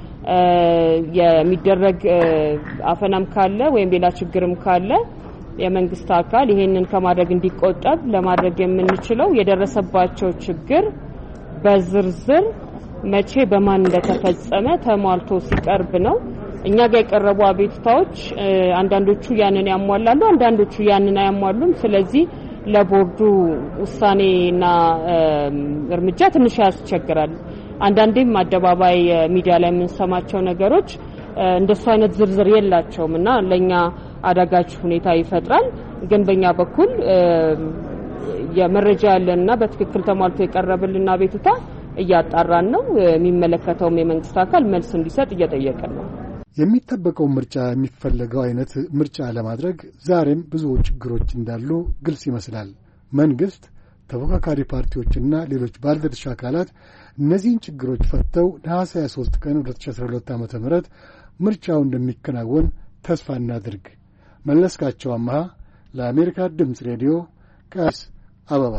የሚደረግ አፈናም ካለ ወይም ሌላ ችግርም ካለ የመንግስት አካል ይሄንን ከማድረግ እንዲቆጠብ ለማድረግ የምንችለው የደረሰባቸው ችግር በዝርዝር መቼ በማን እንደተፈጸመ ተሟልቶ ሲቀርብ ነው። እኛ ጋር የቀረቡ አቤቱታዎች አንዳንዶቹ ያንን ያሟላሉ፣ አንዳንዶቹ ያንን አያሟሉም። ስለዚህ ለቦርዱ ውሳኔና እርምጃ ትንሽ ያስቸግራል። አንዳንዴም አደባባይ ሚዲያ ላይ የምንሰማቸው ነገሮች እንደሱ አይነት ዝርዝር የላቸውምና ለኛ አዳጋች ሁኔታ ይፈጥራል። ግን በእኛ በኩል የመረጃ ያለና በትክክል ተሟልቶ የቀረበልና አቤቱታ እያጣራን ነው። የሚመለከተውም የመንግስት አካል መልስ እንዲሰጥ እየጠየቀን ነው። የሚጠበቀው ምርጫ የሚፈለገው አይነት ምርጫ ለማድረግ ዛሬም ብዙ ችግሮች እንዳሉ ግልጽ ይመስላል። መንግስት፣ ተፎካካሪ ፓርቲዎችና ሌሎች ባለድርሻ አካላት እነዚህን ችግሮች ፈተው ነሐሴ 23 ቀን 2012 ዓ.ም ምርጫው እንደሚከናወን ተስፋ እናድርግ። መለስካቸው አማሃ ለአሜሪካ ድምፅ ሬዲዮ ከአዲስ አበባ።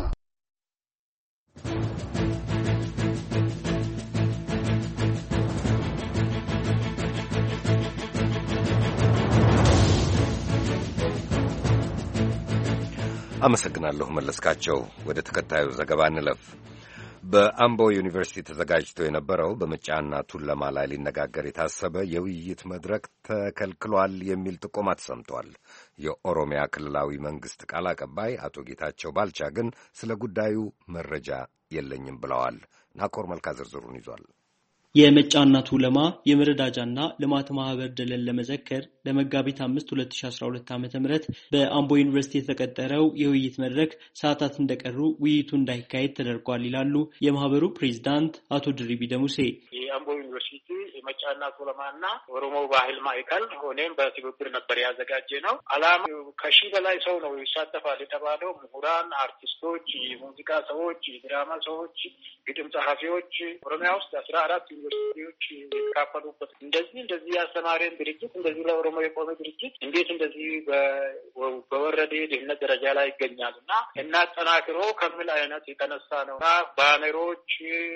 አመሰግናለሁ መለስካቸው። ወደ ተከታዩ ዘገባ እንለፍ። በአምቦ ዩኒቨርሲቲ ተዘጋጅቶ የነበረው በመጫና ቱለማ ላይ ሊነጋገር የታሰበ የውይይት መድረክ ተከልክሏል የሚል ጥቆማ ተሰምቷል። የኦሮሚያ ክልላዊ መንግስት ቃል አቀባይ አቶ ጌታቸው ባልቻ ግን ስለ ጉዳዩ መረጃ የለኝም ብለዋል። ናኮር መልካ ዝርዝሩን ይዟል። የመጫና ቱለማ የመረዳጃና ልማት ማህበር ድልን ለመዘከር ለመጋቢት 5 2012 ዓ.ም በአምቦ ዩኒቨርሲቲ የተቀጠረው የውይይት መድረክ ሰዓታት እንደቀሩ ውይይቱ እንዳይካሄድ ተደርጓል ይላሉ የማህበሩ ፕሬዝዳንት አቶ ድሪቢ ደሙሴ። የአምቦ ዩኒቨርሲቲ የመጫና ቱለማና ኦሮሞ ባህል ማዕከል ሆነም በትብብር ነበር ያዘጋጀ ነው። አላማው ከሺህ በላይ ሰው ነው ይሳተፋል የተባለው ምሁራን፣ አርቲስቶች፣ የሙዚቃ ሰዎች፣ የድራማ ሰዎች፣ ግጥም ጸሐፊዎች ኦሮሚያ ውስጥ 14 ዩኒቨርሲቲዎች የተካፈሉበት እንደዚህ ያስተማረን ድርጅት እንደዚህ ለኦሮሞ የቆመ ድርጅት እንዴት እንደዚህ በወረደ ድህነት ደረጃ ላይ ይገኛል እና እናጠናክሮ ከሚል አይነት የተነሳ ነው። ባነሮች፣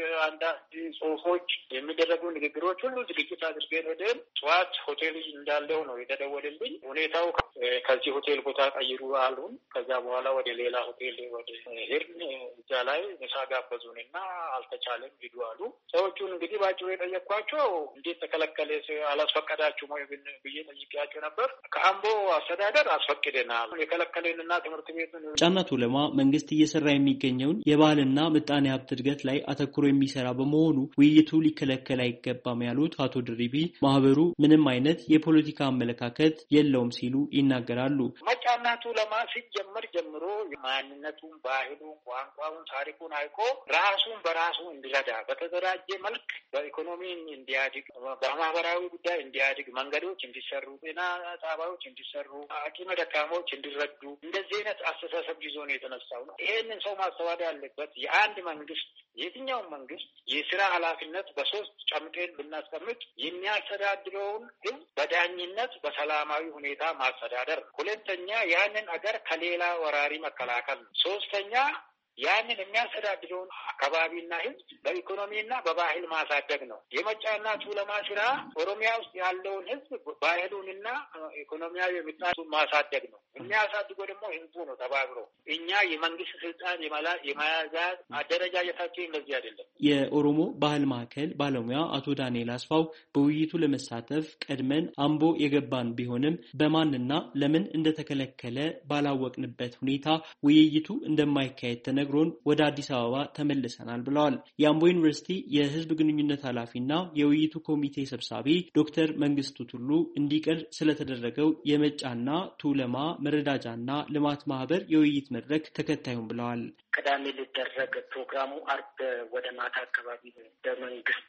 አንዳንድ ጽሁፎች፣ የሚደረጉ ንግግሮች ሁሉ ዝግጅት አድርገን ወደን ጠዋት ሆቴል እንዳለው ነው የተደወለልኝ። ሁኔታው ከዚህ ሆቴል ቦታ ቀይሩ አሉን። ከዛ በኋላ ወደ ሌላ ሆቴል ወደ ሄድን። እዛ ላይ ምሳ ጋበዙንና አልተቻለም ሂዱ አሉ። ሰዎቹን እንግዲህ ባጭሩ የጠየኳቸው እንዴት ተከለከለ አላስፈቀዳችሁም ወይ ብዬ ጠይቄያቸው ነበር። ከአምቦ አስተዳደር አስፈቅደናል የከለከለንና ትምህርት ቤቱን መጫና ቱለማ መንግስት እየሰራ የሚገኘውን የባህልና ምጣኔ ሀብት እድገት ላይ አተኩሮ የሚሰራ በመሆኑ ውይይቱ ሊከለከል አይገባም ያሉት አቶ ድሪቢ ማህበሩ ምንም አይነት የፖለቲካ አመለካከት የለውም ሲሉ ይናገራሉ። መጫና ቱለማ ሲጀመር ጀምሮ ማንነቱን፣ ባህሉን፣ ቋንቋውን፣ ታሪኩን አይቆ ራሱን በራሱ እንዲረዳ በተደራጀ መልክ በኢኮኖሚ እንዲያድግ፣ በማህበራዊ ጉዳይ እንዲያድግ፣ መንገዶች እንዲሰሩ፣ ጤና ጣቢያዎች እንዲሰሩ፣ አቅመ ደካሞች እንዲረዱ እንደዚህ አይነት አስተሳሰብ ይዞ ነው የተነሳው ነው። ይሄንን ሰው ማስተዋል ያለበት የአንድ መንግስት የትኛው መንግስት የስራ ኃላፊነት በሶስት ጨምቀን ብናስቀምጥ የሚያስተዳድረውን ህዝብ በዳኝነት በሰላማዊ ሁኔታ ማስተዳደር፣ ሁለተኛ ያንን አገር ከሌላ ወራሪ መከላከል፣ ሶስተኛ ያንን የሚያስተዳድረውን አካባቢና ህዝብ በኢኮኖሚና በባህል ማሳደግ ነው። የመጫና ቱለማ ስራ ኦሮሚያ ውስጥ ያለውን ህዝብ ባህሉንና ኢኮኖሚያዊ ምጣቱን ማሳደግ ነው። የሚያሳድገው ደግሞ ህዝቡ ነው ተባብሮ። እኛ የመንግስት ስልጣን የመያዝ አደረጃጀታችን እንደዚህ አይደለም። የኦሮሞ ባህል ማዕከል ባለሙያ አቶ ዳንኤል አስፋው በውይይቱ ለመሳተፍ ቀድመን አምቦ የገባን ቢሆንም በማንና ለምን እንደተከለከለ ባላወቅንበት ሁኔታ ውይይቱ እንደማይካሄድ ተነግሮን ወደ አዲስ አበባ ተመልሰናል ብለዋል። የአምቦ ዩኒቨርሲቲ የህዝብ ግንኙነት ኃላፊና የውይይቱ ኮሚቴ ሰብሳቢ ዶክተር መንግስቱ ቱሉ እንዲቀር ስለተደረገው የመጫና ቱለማ መረዳጃና ልማት ማህበር የውይይት መድረክ ተከታዩን ብለዋል። ቅዳሜ ሊደረግ ፕሮግራሙ አርብ ወደ ማታ አካባቢ በመንግስት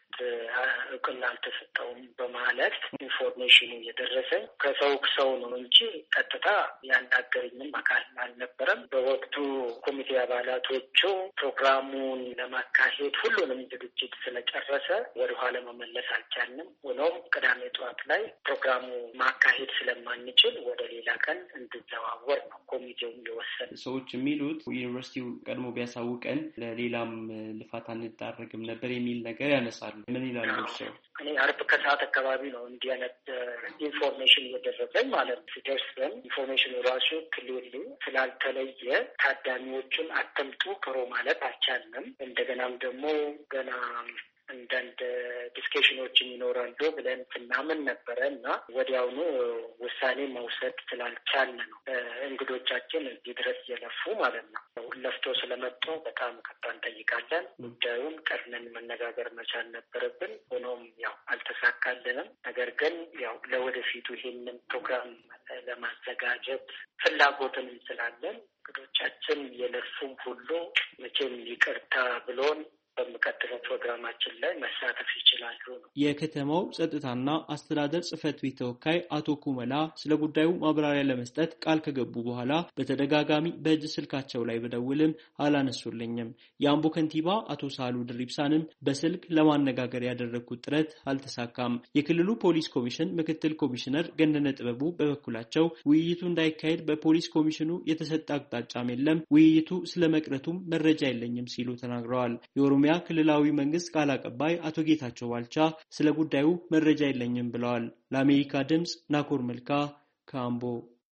እውቅና አልተሰጠውም በማለት ኢንፎርሜሽኑ የደረሰኝ ከሰው ነው እንጂ ቀጥታ ያናገረኝም አካል አልነበረም። በወቅቱ ኮሚቴ አባላቶቹ ፕሮግራሙን ለማካሄድ ሁሉንም ዝግጅት ስለጨረሰ ወደ ኋላ መመለስ አልቻልንም። ሆኖም ቅዳሜ ጠዋት ላይ ፕሮግራሙ ማካሄድ ስለማንችል ወደ ሌላ ቀን እንድዘዋወር ነው ኮሚቴውም የወሰነ። ሰዎች የሚሉት ዩኒቨርሲቲው ቀድሞ ቢያሳውቀን ለሌላም ልፋት አንዳረግም ነበር የሚል ነገር ያነሳሉ። ምን ይላሉ እርስዎ? እኔ አርብ ከሰዓት አካባቢ ነው እንዲህ አይነት ኢንፎርሜሽን የደረሰኝ ማለት ነው። ሲደርስን ኢንፎርሜሽኑ ራሱ ክሊርሊ ስላልተለየ ታዳሚዎቹን አተምጡ ክሮ ማለት አልቻልንም። እንደገናም ደግሞ ገና አንዳንድ ዲስከሽኖችም ይኖራሉ ብለን ስናምን ነበረ እና ወዲያውኑ ውሳኔ መውሰድ ስላልቻልን ነው እንግዶቻችን እዚህ ድረስ እየለፉ ማለት ነው። ለፍቶ ስለመጡ በጣም ከብታ እንጠይቃለን። ጉዳዩን ቀድመን መነጋገር መቻል ነበረብን። ሆኖም ያው አልተሳካልንም። ነገር ግን ያው ለወደፊቱ ይሄንን ፕሮግራም ለማዘጋጀት ፍላጎትንም ስላለን እንግዶቻችን የለፉም ሁሉ መቼም ይቅርታ ብሎን በሚቀጥለው ፕሮግራማችን ላይ መሳተፍ ይችላሉ ነው። የከተማው ጸጥታና አስተዳደር ጽሕፈት ቤት ተወካይ አቶ ኩመላ ስለ ጉዳዩ ማብራሪያ ለመስጠት ቃል ከገቡ በኋላ በተደጋጋሚ በእጅ ስልካቸው ላይ በደውልም አላነሱልኝም። የአምቦ ከንቲባ አቶ ሳሉ ድሪብሳንም በስልክ ለማነጋገር ያደረግኩት ጥረት አልተሳካም። የክልሉ ፖሊስ ኮሚሽን ምክትል ኮሚሽነር ገነነ ጥበቡ በበኩላቸው ውይይቱ እንዳይካሄድ በፖሊስ ኮሚሽኑ የተሰጠ አቅጣጫም የለም፣ ውይይቱ ስለመቅረቱም መረጃ የለኝም ሲሉ ተናግረዋል። የኦሮሚያ ክልላዊ መንግስት ቃል አቀባይ አቶ ጌታቸው ባልቻ ስለ ጉዳዩ መረጃ የለኝም ብለዋል። ለአሜሪካ ድምጽ ናኮር መልካ ከአምቦ።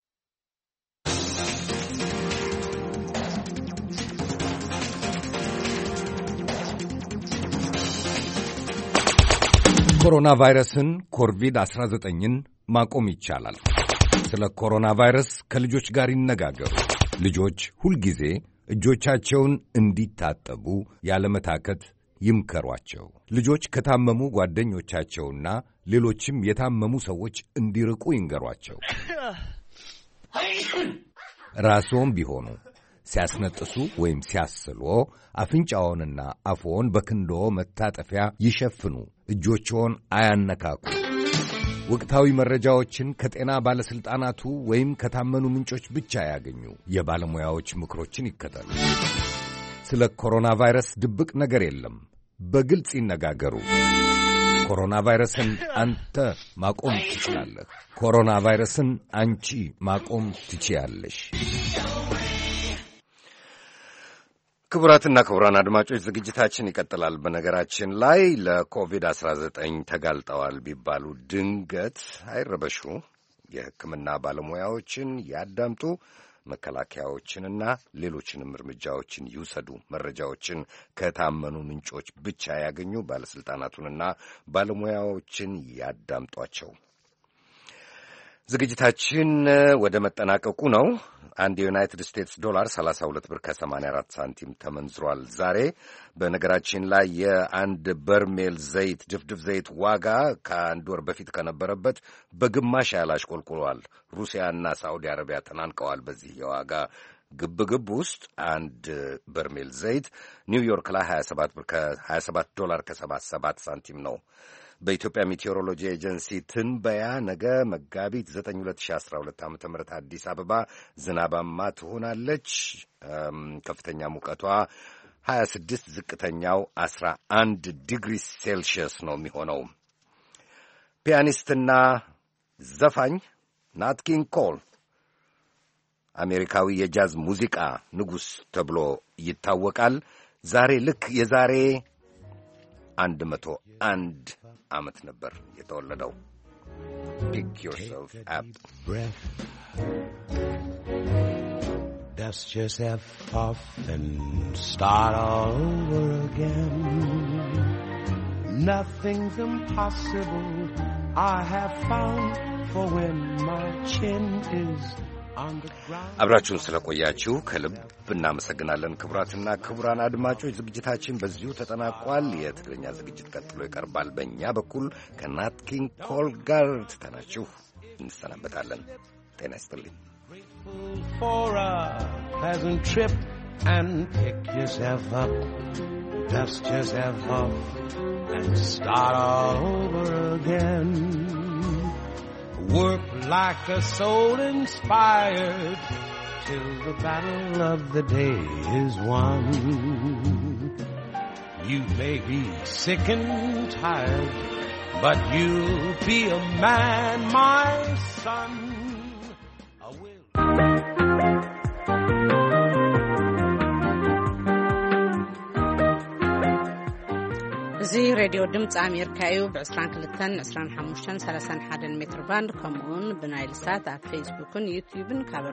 ኮሮና ቫይረስን ኮቪድ-19ን ማቆም ይቻላል። ስለ ኮሮና ቫይረስ ከልጆች ጋር ይነጋገሩ። ልጆች ሁልጊዜ እጆቻቸውን እንዲታጠቡ ያለመታከት ይምከሯቸው። ልጆች ከታመሙ ጓደኞቻቸውና ሌሎችም የታመሙ ሰዎች እንዲርቁ ይንገሯቸው። ራስዎም ቢሆኑ ሲያስነጥሱ ወይም ሲያስሎ አፍንጫዎንና አፍዎን በክንዶ መታጠፊያ ይሸፍኑ። እጆችዎን አያነካኩ። ወቅታዊ መረጃዎችን ከጤና ባለሥልጣናቱ ወይም ከታመኑ ምንጮች ብቻ ያገኙ። የባለሙያዎች ምክሮችን ይከተሉ። ስለ ኮሮና ቫይረስ ድብቅ ነገር የለም። በግልጽ ይነጋገሩ። ኮሮና ቫይረስን አንተ ማቆም ትችላለህ። ኮሮና ቫይረስን አንቺ ማቆም ትችያለሽ። ክቡራትና ክቡራን አድማጮች ዝግጅታችን ይቀጥላል። በነገራችን ላይ ለኮቪድ-19 ተጋልጠዋል ቢባሉ ድንገት አይረበሹ። የሕክምና ባለሙያዎችን ያዳምጡ። መከላከያዎችንና ሌሎችንም እርምጃዎችን ይውሰዱ። መረጃዎችን ከታመኑ ምንጮች ብቻ ያገኙ። ባለሥልጣናቱንና ባለሙያዎችን ያዳምጧቸው። ዝግጅታችን ወደ መጠናቀቁ ነው። አንድ የዩናይትድ ስቴትስ ዶላር 32 ብር ከ84 ሳንቲም ተመንዝሯል። ዛሬ በነገራችን ላይ የአንድ በርሜል ዘይት ድፍድፍ ዘይት ዋጋ ከአንድ ወር በፊት ከነበረበት በግማሽ ያህል አሽቆልቁሏል። ሩሲያና ሳዑዲ አረቢያ ተናንቀዋል። በዚህ የዋጋ ግብግብ ውስጥ አንድ በርሜል ዘይት ኒውዮርክ ላይ 27 ዶላር ከ77 ሳንቲም ነው። በኢትዮጵያ ሜቴዎሮሎጂ ኤጀንሲ ትንበያ ነገ መጋቢት 9 2012 ዓ.ም አዲስ አበባ ዝናባማ ትሆናለች። ከፍተኛ ሙቀቷ 26፣ ዝቅተኛው 11 ዲግሪ ሴልሺየስ ነው የሚሆነው። ፒያኒስትና ዘፋኝ ናት ኪንግ ኮል አሜሪካዊ የጃዝ ሙዚቃ ንጉሥ ተብሎ ይታወቃል። ዛሬ ልክ የዛሬ 101 ዓመት ነበር የተወለደው። Pick yourself up. Dust yourself off and start all over again. Nothing's impossible, I have found, for when my chin is አብራችሁን ስለቆያችሁ ከልብ እናመሰግናለን። ክቡራትና ክቡራን አድማጮች ዝግጅታችን በዚሁ ተጠናቋል። የትግርኛ ዝግጅት ቀጥሎ ይቀርባል። በእኛ በኩል ከናት ኪንግ ኮል ጋር ትተናችሁ እንሰናበታለን። ጤና ይስጥልኝ። For a pleasant trip and pick yourself up. dust yourself off and start all over again. Work like a soul inspired till the battle of the day is won. You may be sick and tired, but you'll be a man, my son. زي راديو دمت أمريكا بعشرين كلتن عشرين حموشن 31 متر باند كمون بنايل سات على فيسبوك ويوتيوب